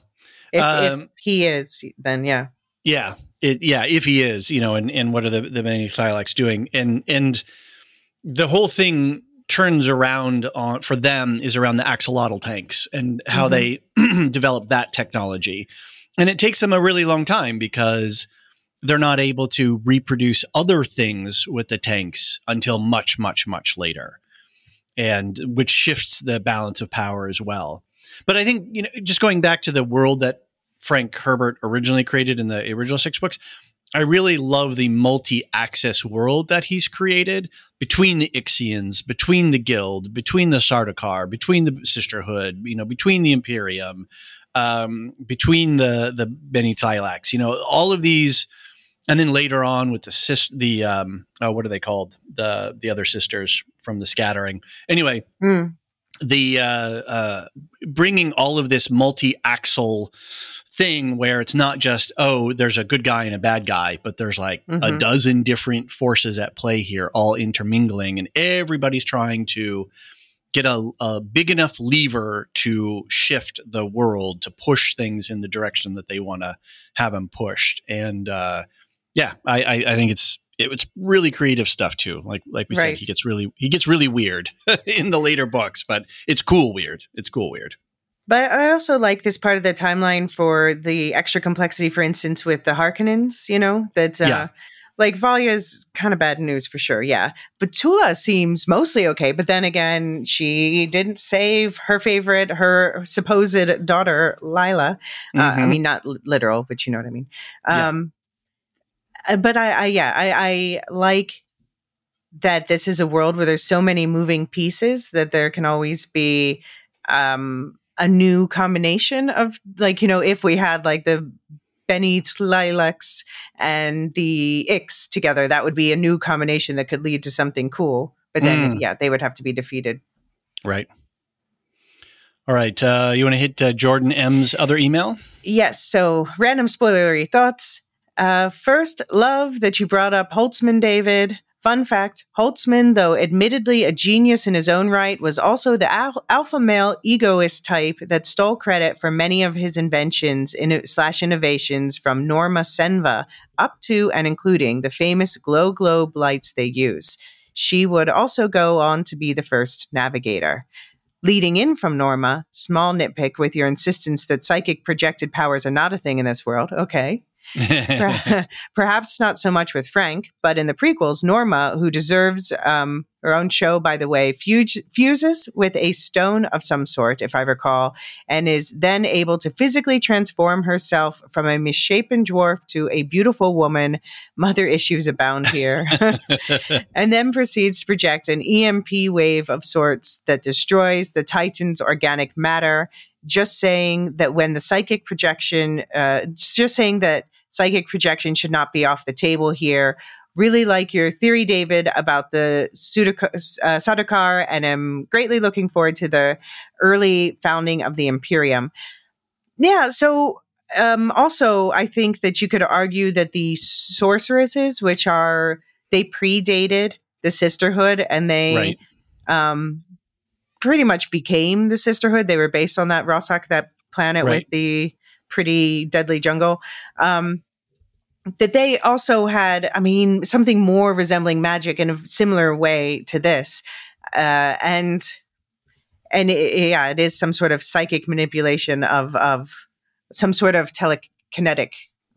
If he is, then yeah. Yeah. If he is, and what are the Bene Tleilax doing? And the whole thing turns around for them is around the axolotl tanks and how they develop that technology. And it takes them a really long time because they're not able to reproduce other things with the tanks until much, much, much later. And which shifts the balance of power as well. But I think, just going back to the world that Frank Herbert originally created in the original 6 books, I really love the multi-access world that he's created between the Ixians, between the Guild, between the Sardaukar, between the Sisterhood, between the Imperium, between the Bene Tleilax, all of these. And then later on with what are they called? The other sisters from the Scattering. Anyway, the bringing all of this multi-axle thing where it's not just, there's a good guy and a bad guy, but there's like a dozen different forces at play here, all intermingling, and everybody's trying to get a big enough lever to shift the world, to push things in the direction that they want to have them pushed. And I think it's really creative stuff too. Like we said, he gets really weird in the later books, but it's cool weird. But I also like this part of the timeline for the extra complexity, for instance, with the Harkonnens, like Valya's kind of bad news for sure. Yeah. But Tula seems mostly okay. But then again, she didn't save her supposed daughter, Lila. I mean, not literal, but you know what I mean? But I like that this is a world where there's so many moving pieces that there can always be a new combination of, if we had like the Bene Tleilax and the Ix together, that would be a new combination that could lead to something cool. But then, they would have to be defeated. Right. All right. You want to hit Jordan M's other email? Yes. So random spoilery thoughts. First, love that you brought up Holtzman, David. Fun fact, Holtzman, though admittedly a genius in his own right, was also the alpha male egoist type that stole credit for many of his inventions / innovations from Norma Senva up to and including the famous glow globe lights they use. she would also go on to be the first navigator. Leading in from Norma, small nitpick with your insistence that psychic projected powers are not a thing in this world. Okay. Perhaps not so much with Frank, but in the prequels, Norma, who deserves her own show, by the way, fuses with a stone of some sort, if I recall, and is then able to physically transform herself from a misshapen dwarf to a beautiful woman. Mother issues abound here. And then proceeds to project an EMP wave of sorts that destroys the Titan's organic matter. Just saying that psychic projection should not be off the table here. Really like your theory, David, about the Sardaukar, and am greatly looking forward to the early founding of the Imperium. Yeah, so also I think that you could argue that the sorceresses, they predated the Sisterhood, and they pretty much became the Sisterhood. They were based on that Rosok, that planet with the pretty deadly jungle. That they also had, something more resembling magic in a similar way to this. It is some sort of psychic manipulation of some sort of telekinetic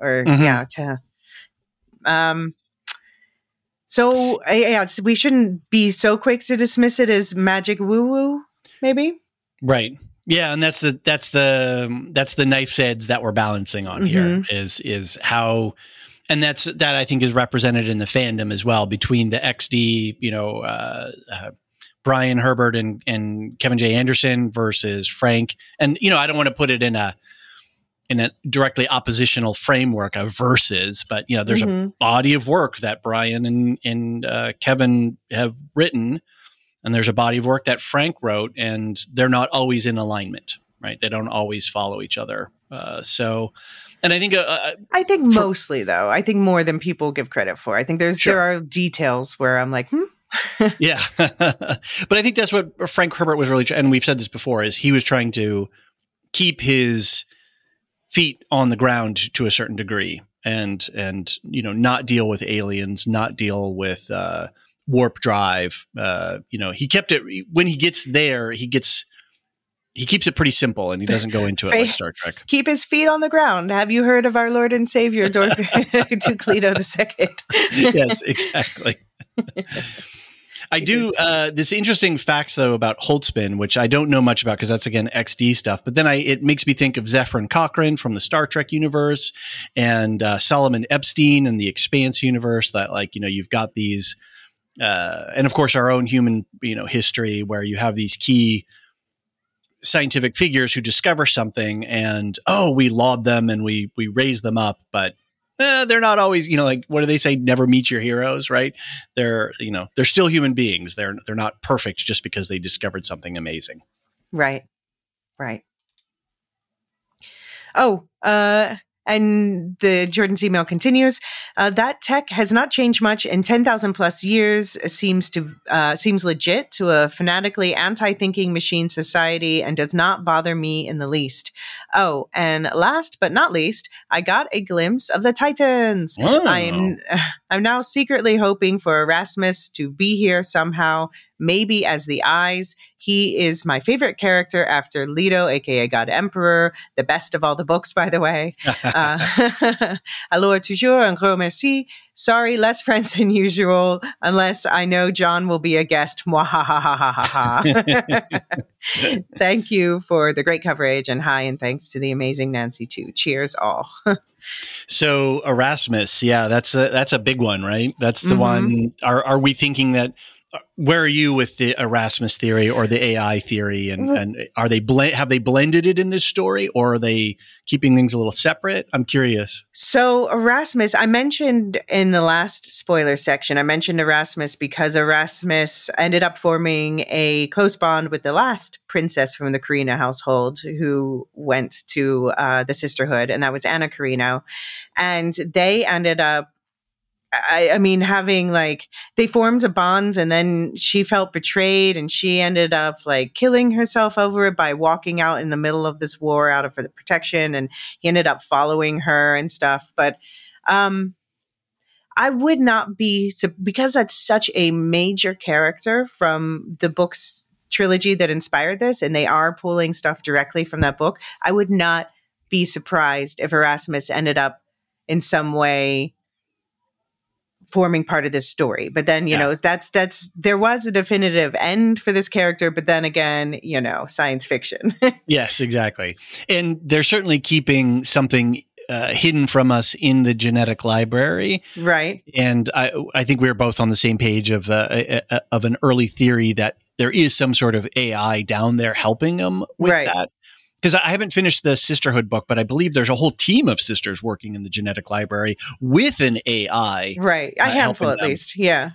so we shouldn't be so quick to dismiss it as magic woo-woo, maybe? Right. Yeah, and that's the knife's edge that we're balancing on here is how, and that I think is represented in the fandom as well, between the XD, Brian Herbert and Kevin J. Anderson versus Frank. And I don't want to put it in a directly oppositional framework of verses, but there's a body of work that Brian and Kevin have written. And there's a body of work that Frank wrote, and they're not always in alignment, right? They don't always follow each other. And I think mostly, though, I think more than people give credit for. I think there are details where I'm like, yeah. But I think that's what Frank Herbert was really, and we've said this before, is he was trying to keep his feet on the ground to a certain degree, and not deal with aliens, not deal with warp drive. He kept it, when he gets there, he keeps it pretty simple, and he doesn't go into it like Star Trek. Keep his feet on the ground. Have you heard of our Lord and Savior, Ducleto II? Yes, exactly. I do this interesting facts though about Holtzman, which I don't know much about because that's again XD stuff. But then it makes me think of Zefram Cochrane from the Star Trek universe, and Solomon Epstein and the Expanse universe. That you've got these, and of course our own human history, where you have these key scientific figures who discover something, and we laud them and we raise them up, but they're not always, what do they say? Never meet your heroes, right? They're still human beings. They're not perfect just because they discovered something amazing. Right. Oh, and the Jordan's email continues. That tech has not changed much in 10,000 plus years. Seems legit to a fanatically anti-thinking machine society, and does not bother me in the least. Oh, and last but not least, I got a glimpse of the Titans. Oh. I'm now secretly hoping for Erasmus to be here somehow, maybe as the Eyes. He is my favorite character after Leto, aka God Emperor, the best of all the books, by the way. Alors toujours un gros merci. Sorry, less friends than usual, unless I know John will be a guest. Thank you for the great coverage, and hi, and thanks to the amazing Nancy too. Cheers all. So Erasmus, yeah, that's a big one, right? That's the one. Are we thinking that? Where are you with the Erasmus theory or the AI theory, and are they have they blended it in this story, or are they keeping things a little separate? I'm curious. So Erasmus, I mentioned in the last spoiler section, I mentioned Erasmus because Erasmus ended up forming a close bond with the last princess from the Carino household who went to the Sisterhood, and that was Anna Carino, and they ended up having they formed a bond, and then she felt betrayed, and she ended up killing herself over it by walking out in the middle of this war out of her protection, and he ended up following her and stuff. But I would not be, because that's such a major character from the books trilogy that inspired this, and they are pulling stuff directly from that book. I would not be surprised if Erasmus ended up in some way forming part of this story. But then, you know, there was a definitive end for this character, but then again, you know, science fiction. Yes, exactly. And they're certainly keeping something hidden from us in the genetic library. Right. And I think we were both on the same page of an early theory that there is some sort of AI down there helping them with that. Because I haven't finished the Sisterhood book, but I believe there's a whole team of sisters working in the genetic library with an AI. Right. A handful at least. Yeah.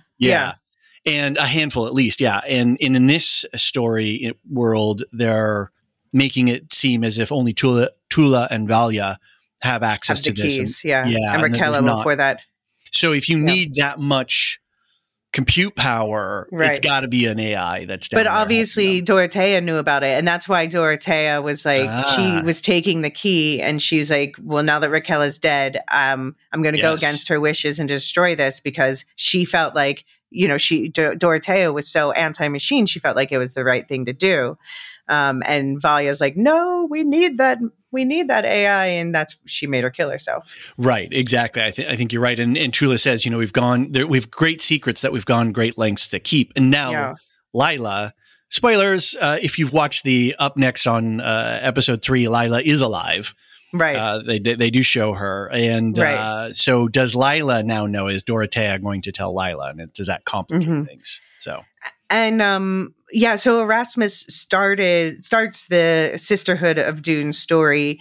And a handful at least. Yeah. And in this story world, they're making it seem as if only Tula and Valia have access to this. Keys, and Raquella before that. So if you need that much compute power, it's got to be an AI that's down there. But obviously Dorothea knew about it, and that's why Dorothea was like, she was taking the key, and she's like, well, now that Raquella's dead, I'm going to go against her wishes and destroy this, because she felt like, you know, Dorothea was so anti-machine, she felt like it was the right thing to do. And Valia's like, no, we need that AI, and she made her kill herself. Right, exactly. I think you're right. And Tula says, you know, we've great secrets that we've gone great lengths to keep. And now Lila, spoilers, if you've watched the up next on episode 3, Lila is alive. Right. They do show her. And so does Lila now know, is Dorothea going to tell Lila? And does that complicate things? So. And so Erasmus starts the Sisterhood of Dune story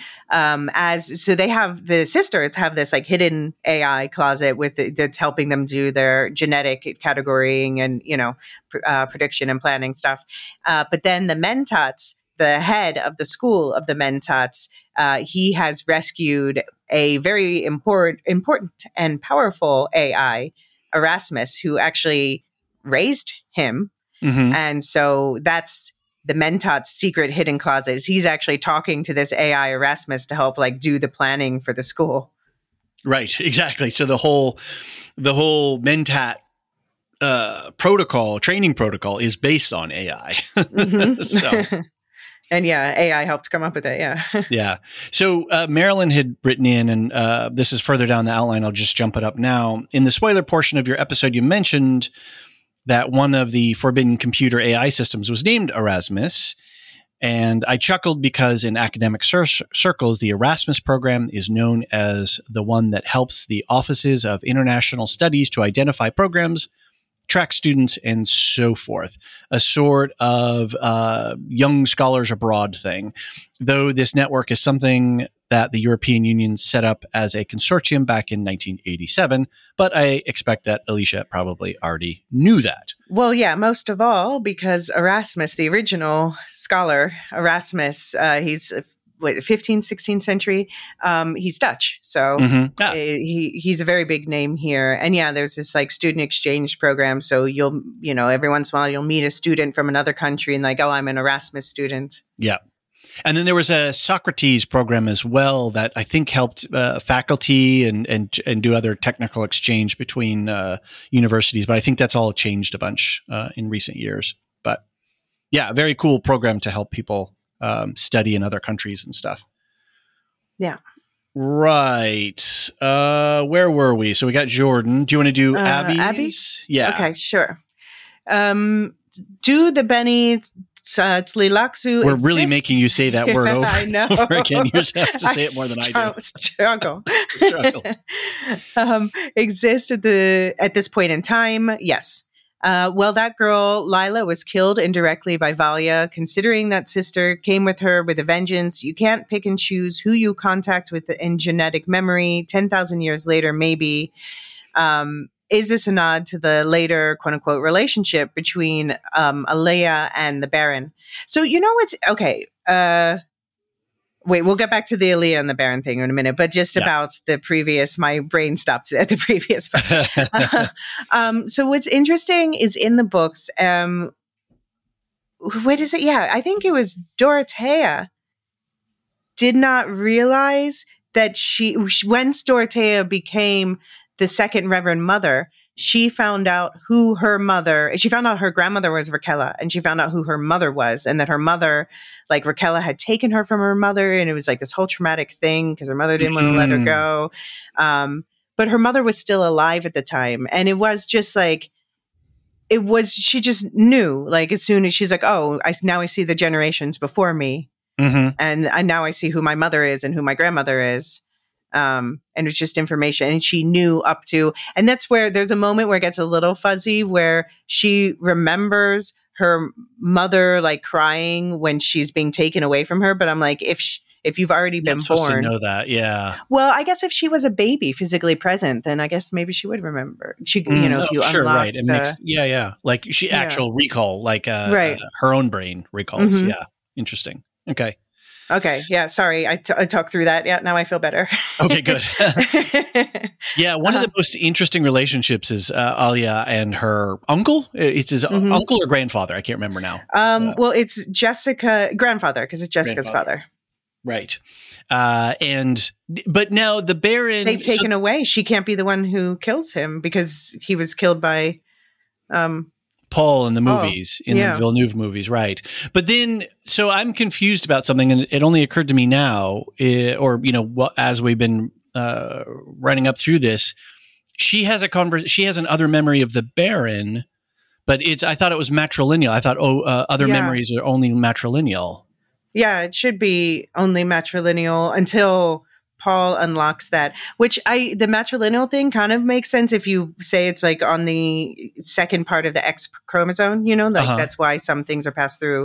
so they have, the sisters have this like hidden AI closet that's helping them do their genetic categorying and, you know, prediction and planning stuff. But then the Mentats, the head of the school of the Mentats, he has rescued a very important and powerful AI, Erasmus, who actually raised him. Mm-hmm. And so that's the Mentat's secret hidden closet. He's actually talking to this AI Erasmus to help like do the planning for the school. Right, exactly. So the whole Mentat training protocol is based on AI. Mm-hmm. So. And AI helped come up with it. Yeah. Yeah. So Marilyn had written in, and this is further down the outline. I'll just jump it up now. In the spoiler portion of your episode, you mentioned that one of the forbidden computer AI systems was named Erasmus. And I chuckled because in academic circles, the Erasmus program is known as the one that helps the offices of international studies to identify programs, track students, and so forth. A sort of young scholars abroad thing. Though this network is something that the European Union set up as a consortium back in 1987, but I expect that Alicia probably already knew that. Well, yeah, most of all, because Erasmus, the original scholar, Erasmus, he's 15th, 16th century. He's Dutch. So he's a very big name here. And there's this like student exchange program. So every once in a while you'll meet a student from another country and like, oh, I'm an Erasmus student. Yeah. And then there was a Socrates program as well that I think helped faculty and do other technical exchange between universities. But I think that's all changed a bunch in recent years. But yeah, a very cool program to help people study in other countries and stuff. Yeah. Right. Where were we? So we got Jordan. Do you want to do Abby's? Abby's? Yeah. Okay, sure. Do the Benny Tlilaxu We're really making you say that word over I know. and over again. You just have to say it more than I do. Struggle. Exist at this point in time? Yes. Well, that girl, Lila, was killed indirectly by Valia. Considering that sister came with her with a vengeance, you can't pick and choose who you contact with in genetic memory. 10,000 years later, maybe. Is this a nod to the later, quote unquote, relationship between Alea and the Baron? So, what's okay. Wait, we'll get back to the Alea and the Baron thing in a minute, but just about the previous, my brain stopped at the previous part. So what's interesting is in the books, what is it? Yeah, I think it was Dorothea did not realize that once Dorothea became the second Reverend Mother, she found out her grandmother was Raquella, and she found out who her mother was, and that her mother, like Raquella had taken her from her mother, and it was like this whole traumatic thing because her mother didn't want to let her go. But her mother was still alive at the time. And it was just like, she just knew, like, as soon as she's like, oh, now I see the generations before me. And now I see who my mother is and who my grandmother is. And it's just information. And she knew up to, and that's where there's a moment where it gets a little fuzzy, where she remembers her mother like crying when she's being taken away from her. But I'm like, if you've already been born, to know that, yeah. Well, I guess if she was a baby physically present, then I guess maybe she would remember. She, if you unlock right. It makes, like she actual recall, like her own brain recalls. Yeah, interesting. Okay, yeah. Sorry, I talked through that. Yeah, now I feel better. Okay, good. Yeah, one of the most interesting relationships is Alia and her uncle. It's his uncle or grandfather. I can't remember now. Well, it's grandfather, because it's Jessica's father. Right. But now the Baron... They've taken away. She can't be the one who kills him because he was killed by... Paul in the movies, the Villeneuve movies, right. But then, so I'm confused about something, and it only occurred to me now, as we've been running up through this, she has an other memory of the Baron, but I thought it was matrilineal. I thought, other memories are only matrilineal. Yeah, it should be only matrilineal until Paul unlocks that, which the matrilineal thing kind of makes sense if you say it's like on the second part of the X chromosome, that's why some things are passed through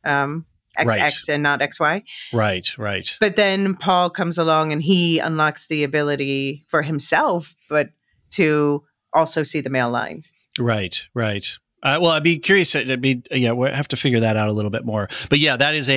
XX and not XY. Right. But then Paul comes along and he unlocks the ability for himself, but to also see the male line. Right. Well, I'd be curious. We'll have to figure that out a little bit more. But yeah, that is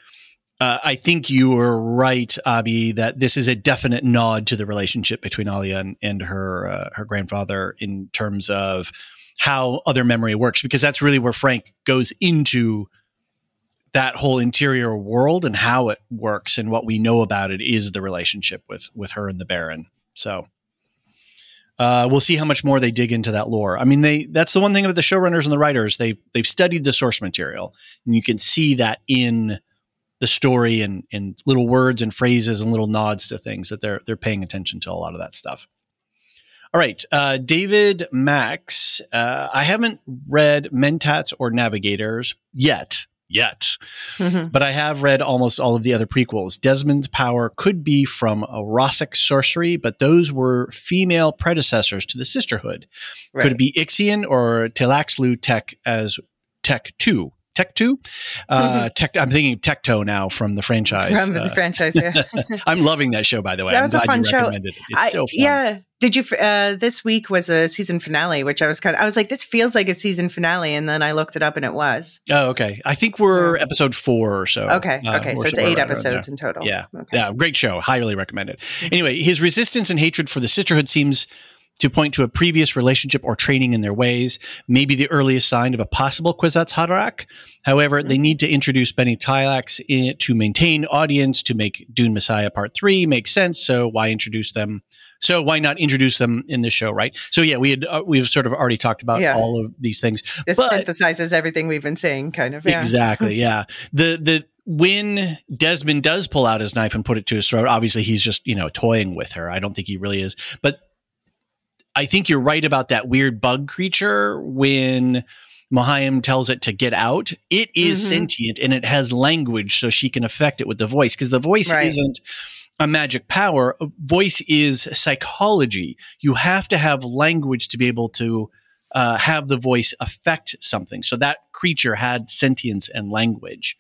I think you were right, Abby, that this is a definite nod to the relationship between Alia and her grandfather in terms of how other memory works, because that's really where Frank goes into that whole interior world and how it works, and what we know about it is the relationship with her and the Baron. So we'll see how much more they dig into that lore. I mean, that's the one thing about the showrunners and the writers. They've studied the source material, and you can see that in the story and little words and phrases and little nods to things that they're paying attention to a lot of that stuff. All right. David Max. I haven't read Mentats or Navigators yet, but I have read almost all of the other prequels. Desmond's power could be from a Rossic sorcery, but those were female predecessors to the Sisterhood. Right. Could it be Ixion or Telaxlu Tech as Tech 2? Tech 2? I'm thinking of Tecto now from the franchise. From the franchise, yeah. I'm loving that show, by the way. That was a fun show. It's so fun. Yeah. Did you? This week was a season finale, which I was like, this feels like a season finale, and then I looked it up, and it was. Oh, okay. I think we're episode 4 or so. Okay. So it's 8 episodes in total. Yeah. Okay. Yeah. Great show. Highly recommended. Anyway, his resistance and hatred for the Sisterhood seems to point to a previous relationship or training in their ways, maybe the earliest sign of a possible Kwisatz Haderach. However, they need to introduce Benny Tylax to maintain audience, to make Dune Messiah Part 3 make sense. So why introduce them? So why not introduce them in this show, right? So yeah, we've sort of already talked about all of these things. This synthesizes everything we've been saying, kind of. Yeah. Exactly, yeah. When Desmond does pull out his knife and put it to his throat, obviously he's just, toying with her. I don't think he really is. But I think you're right about that weird bug creature when Mohiam tells it to get out. It is sentient and it has language, so she can affect it with the voice, because the voice isn't a magic power. Voice is psychology. You have to have language to be able to have the voice affect something. So that creature had sentience and language.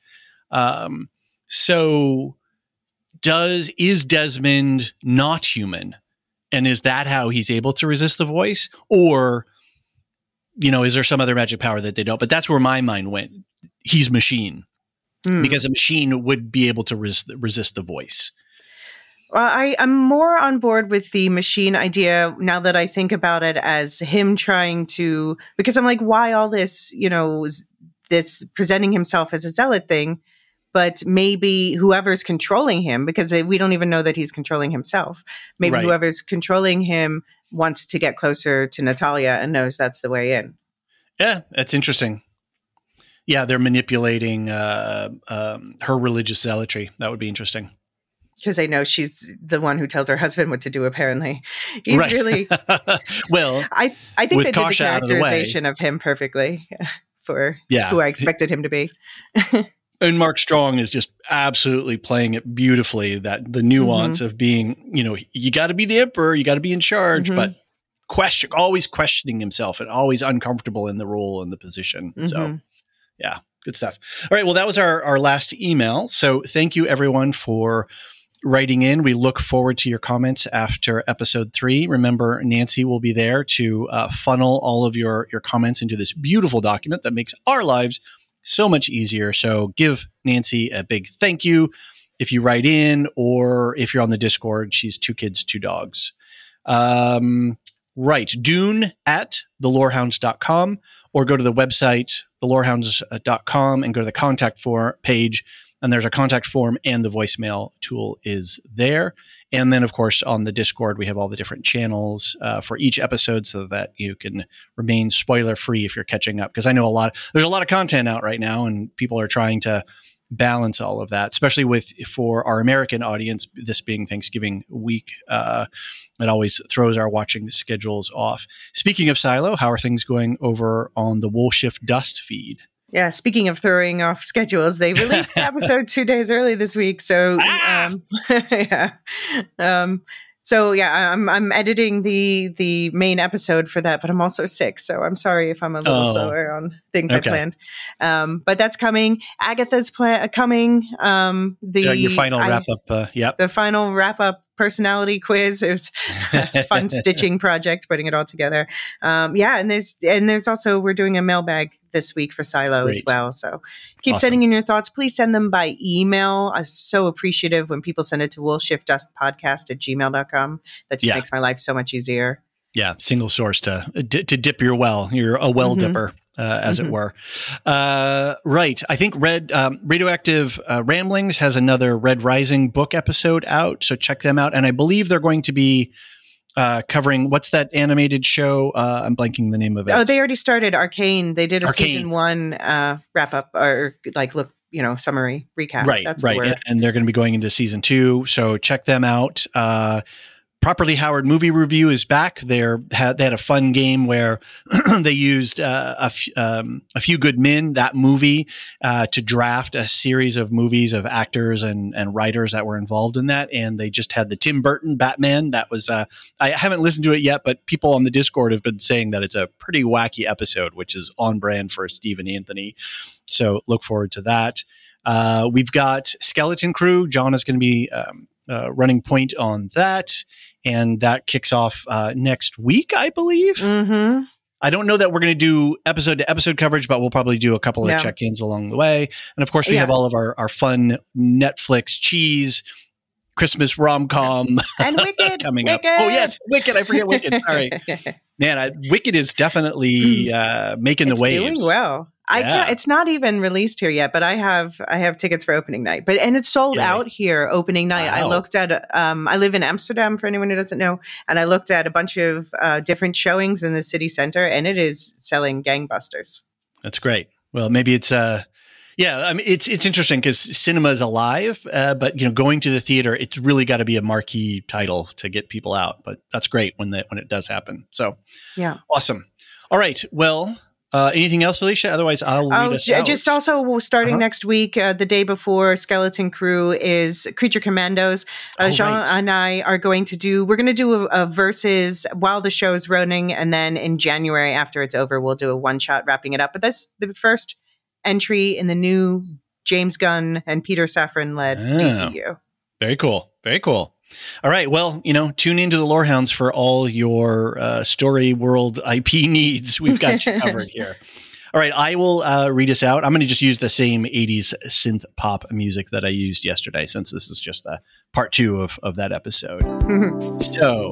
So is Desmond not human? And is that how he's able to resist the voice? Or, is there some other magic power that they don't? But that's where my mind went. He's machine. Because a machine would be able to resist the voice. Well, I'm more on board with the machine idea now that I think about it as him trying to, because I'm like, why all this, this presenting himself as a zealot thing but maybe whoever's controlling him, because we don't even know that he's controlling himself. Maybe Right. whoever's controlling him wants to get closer to Natalia and knows that's the way in. Yeah, that's interesting. Yeah, they're manipulating her religious zealotry. That would be interesting. Because they know she's the one who tells her husband what to do, apparently. He's Right. really... Well, I think with they did the Kasha out of the way. characterization of him perfectly for Yeah. who I expected him to be. and Mark Strong is just absolutely playing it beautifully, that the nuance of being, you got to be the emperor, you got to be in charge, but always questioning himself and always uncomfortable in the role and the position. So, yeah, good stuff. All right. Well, that was our last email. So thank you everyone for writing in. We look forward to your comments after episode 3. Remember, Nancy will be there to funnel all of your comments into this beautiful document that makes our lives so much easier. So give Nancy a big thank you if you write in, or if you're on the Discord. She's 2 kids, 2 dogs. Right. Dune at thelorehounds.com, or go to the website, thelorehounds.com, and go to the contact page. And there's a contact form, and the voicemail tool is there. And then, of course, on the Discord, we have all the different channels for each episode so that you can remain spoiler-free if you're catching up. Because I know there's a lot of content out right now, and people are trying to balance all of that, especially for our American audience, this being Thanksgiving week. It always throws our watching schedules off. Speaking of Silo, how are things going over on the Woolshift Dust feed? Yeah, speaking of throwing off schedules, they released the episode 2 days early this week. So, yeah. So yeah, I'm editing the main episode for that, but I'm also sick, so I'm sorry if I'm a little slower on things I planned. But that's coming. Agatha's coming. Your final wrap up. Yep. The final wrap up personality quiz. It was a fun stitching project, putting it all together. And there's also, we're doing a mailbag this week for Silo as well. So keep sending in your thoughts. Please send them by email. I'm so appreciative when people send it to woolshiftdustpodcast@gmail.com. That just makes my life so much easier. Yeah. Single source to dip your well. You're a well dipper. As it were. Right. I think Radioactive Ramblings has another Red Rising book episode out, so check them out. And I believe they're going to be covering, what's that animated show? I'm blanking the name of it. Oh, they already started Arcane. They did a season 1 wrap up, or summary recap. Right. That's right. The word. And they're going to be going into season 2. So check them out. Properly Howard Movie Review is back. They had a fun game where they used A Few Good Men, that movie, to draft a series of movies of actors and writers that were involved in that. And they just had the Tim Burton Batman. That was I haven't listened to it yet, but people on the Discord have been saying that it's a pretty wacky episode, which is on brand for Steve and Anthony. So look forward to that. We've got Skeleton Crew. John is going to be running point on that. And that kicks off next week, I believe. Mm-hmm. I don't know that we're going to do episode to episode coverage, but we'll probably do a couple of check-ins along the way. And of course, we have all of our fun Netflix cheese Christmas rom-com and Wicked coming up. Oh yes, Wicked. I forget Wicked. Sorry, man. Wicked is definitely making the waves. Doing well. It's not even released here yet, but I have tickets for opening night. And it's sold out here opening night. Wow. I looked at I live in Amsterdam, for anyone who doesn't know, and I looked at a bunch of different showings in the city center, and it is selling gangbusters. That's great. Well, maybe it's it's interesting because cinema is alive, but going to the theater, it's really got to be a marquee title to get people out. But that's great when it does happen. So yeah, awesome. All right, well. Anything else, Alicia? Otherwise, I'll read us out. Just also starting next week, the day before Skeleton Crew is Creature Commandos. Jean and I are we're going to do a versus while the show is running, and then in January after it's over, we'll do a one-shot wrapping it up. But that's the first entry in the new James Gunn and Peter Safran-led DCU. Very cool. Very cool. All right. Well, tune into the Lorehounds for all your story world IP needs. We've got you covered here. All right. I will read us out. I'm going to just use the same 80s synth pop music that I used yesterday, since this is just the part 2 of that episode. So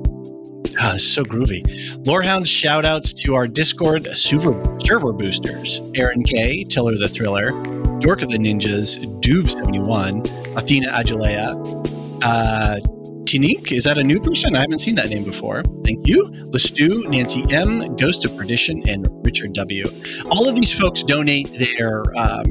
groovy. Lorehounds shout outs to our Discord server boosters: Aaron K, Tiller the Thriller, Dork of the Ninjas, Duve71, Athena Agileia, Tinique, is that a new person? I haven't seen that name before. Thank you. Lestu, Nancy M, Ghost of Perdition, and Richard W. All of these folks donate their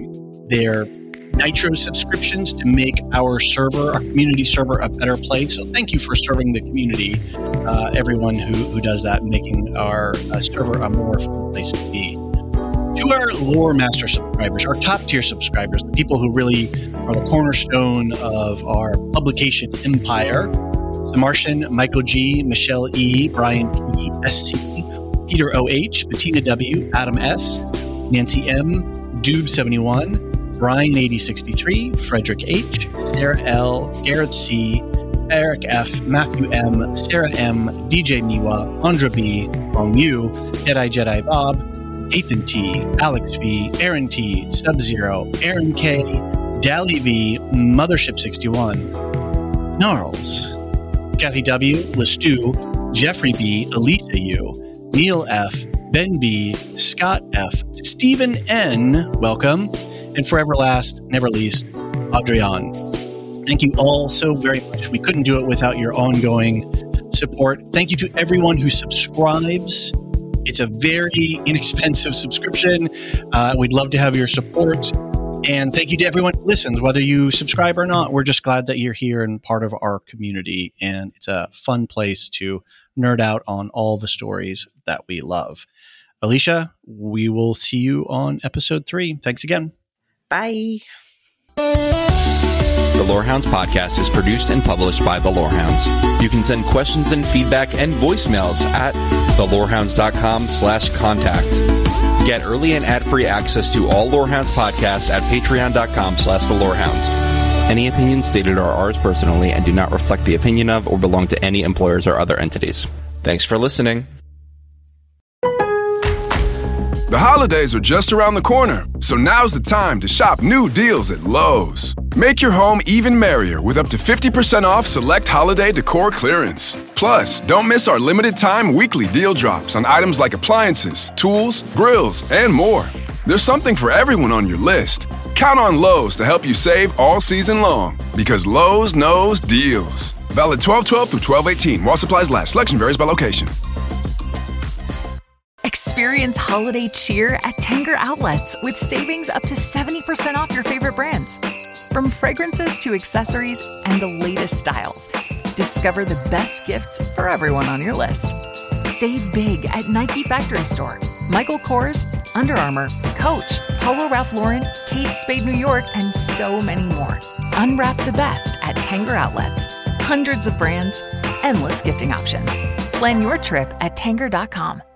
Nitro subscriptions to make our community server, a better place. So thank you for serving the community, everyone who does that, making our server a more fun place to be. To our Lore Master subscribers, our top tier subscribers, the people who really are the cornerstone of our publication empire, Samartian, Michael G, Michelle E, Brian P, SC, Peter OH, Bettina W, Adam S, Nancy M, Dube71, Brian 8063, Frederick H, Sarah L, Garrett C, Eric F, Matthew M, Sarah M, DJ Miwa, Andra B, Wrong U, Jedi Bob, Ethan T, Alex V, Aaron T, Sub-Zero, Aaron K, Dally V, Mothership 61, Gnarls, Kathy W, Lestu, Jeffrey B, Elisa U, Neil F, Ben B, Scott F, Stephen N, welcome, and forever last, never least, Adrian. Thank you all so very much. We couldn't do it without your ongoing support. Thank you to everyone who subscribes. It's a very inexpensive subscription. We'd love to have your support. And thank you to everyone who listens, whether you subscribe or not. We're just glad that you're here and part of our community. And it's a fun place to nerd out on all the stories that we love. Alicia, we will see you on episode 3. Thanks again. Bye. The Lorehounds podcast is produced and published by The Lorehounds. You can send questions and feedback and voicemails at thelorehounds.com/contact. Get early and ad-free access to all Lorehounds podcasts at patreon.com/thelorehounds. Any opinions stated are ours personally and do not reflect the opinion of or belong to any employers or other entities. Thanks for listening. The holidays are just around the corner, so now's the time to shop new deals at Lowe's. Make your home even merrier with up to 50% off select holiday decor clearance. Plus, don't miss our limited time weekly deal drops on items like appliances, tools, grills, and more. There's something for everyone on your list. Count on Lowe's to help you save all season long, because Lowe's knows deals. Valid 12/12 through 12/18 while supplies last. Selection varies by location. Experience holiday cheer at Tanger Outlets with savings up to 70% off your favorite brands. From fragrances to accessories and the latest styles, discover the best gifts for everyone on your list. Save big at Nike Factory Store, Michael Kors, Under Armour, Coach, Polo Ralph Lauren, Kate Spade New York, and so many more. Unwrap the best at Tanger Outlets. Hundreds of brands, endless gifting options. Plan your trip at Tanger.com.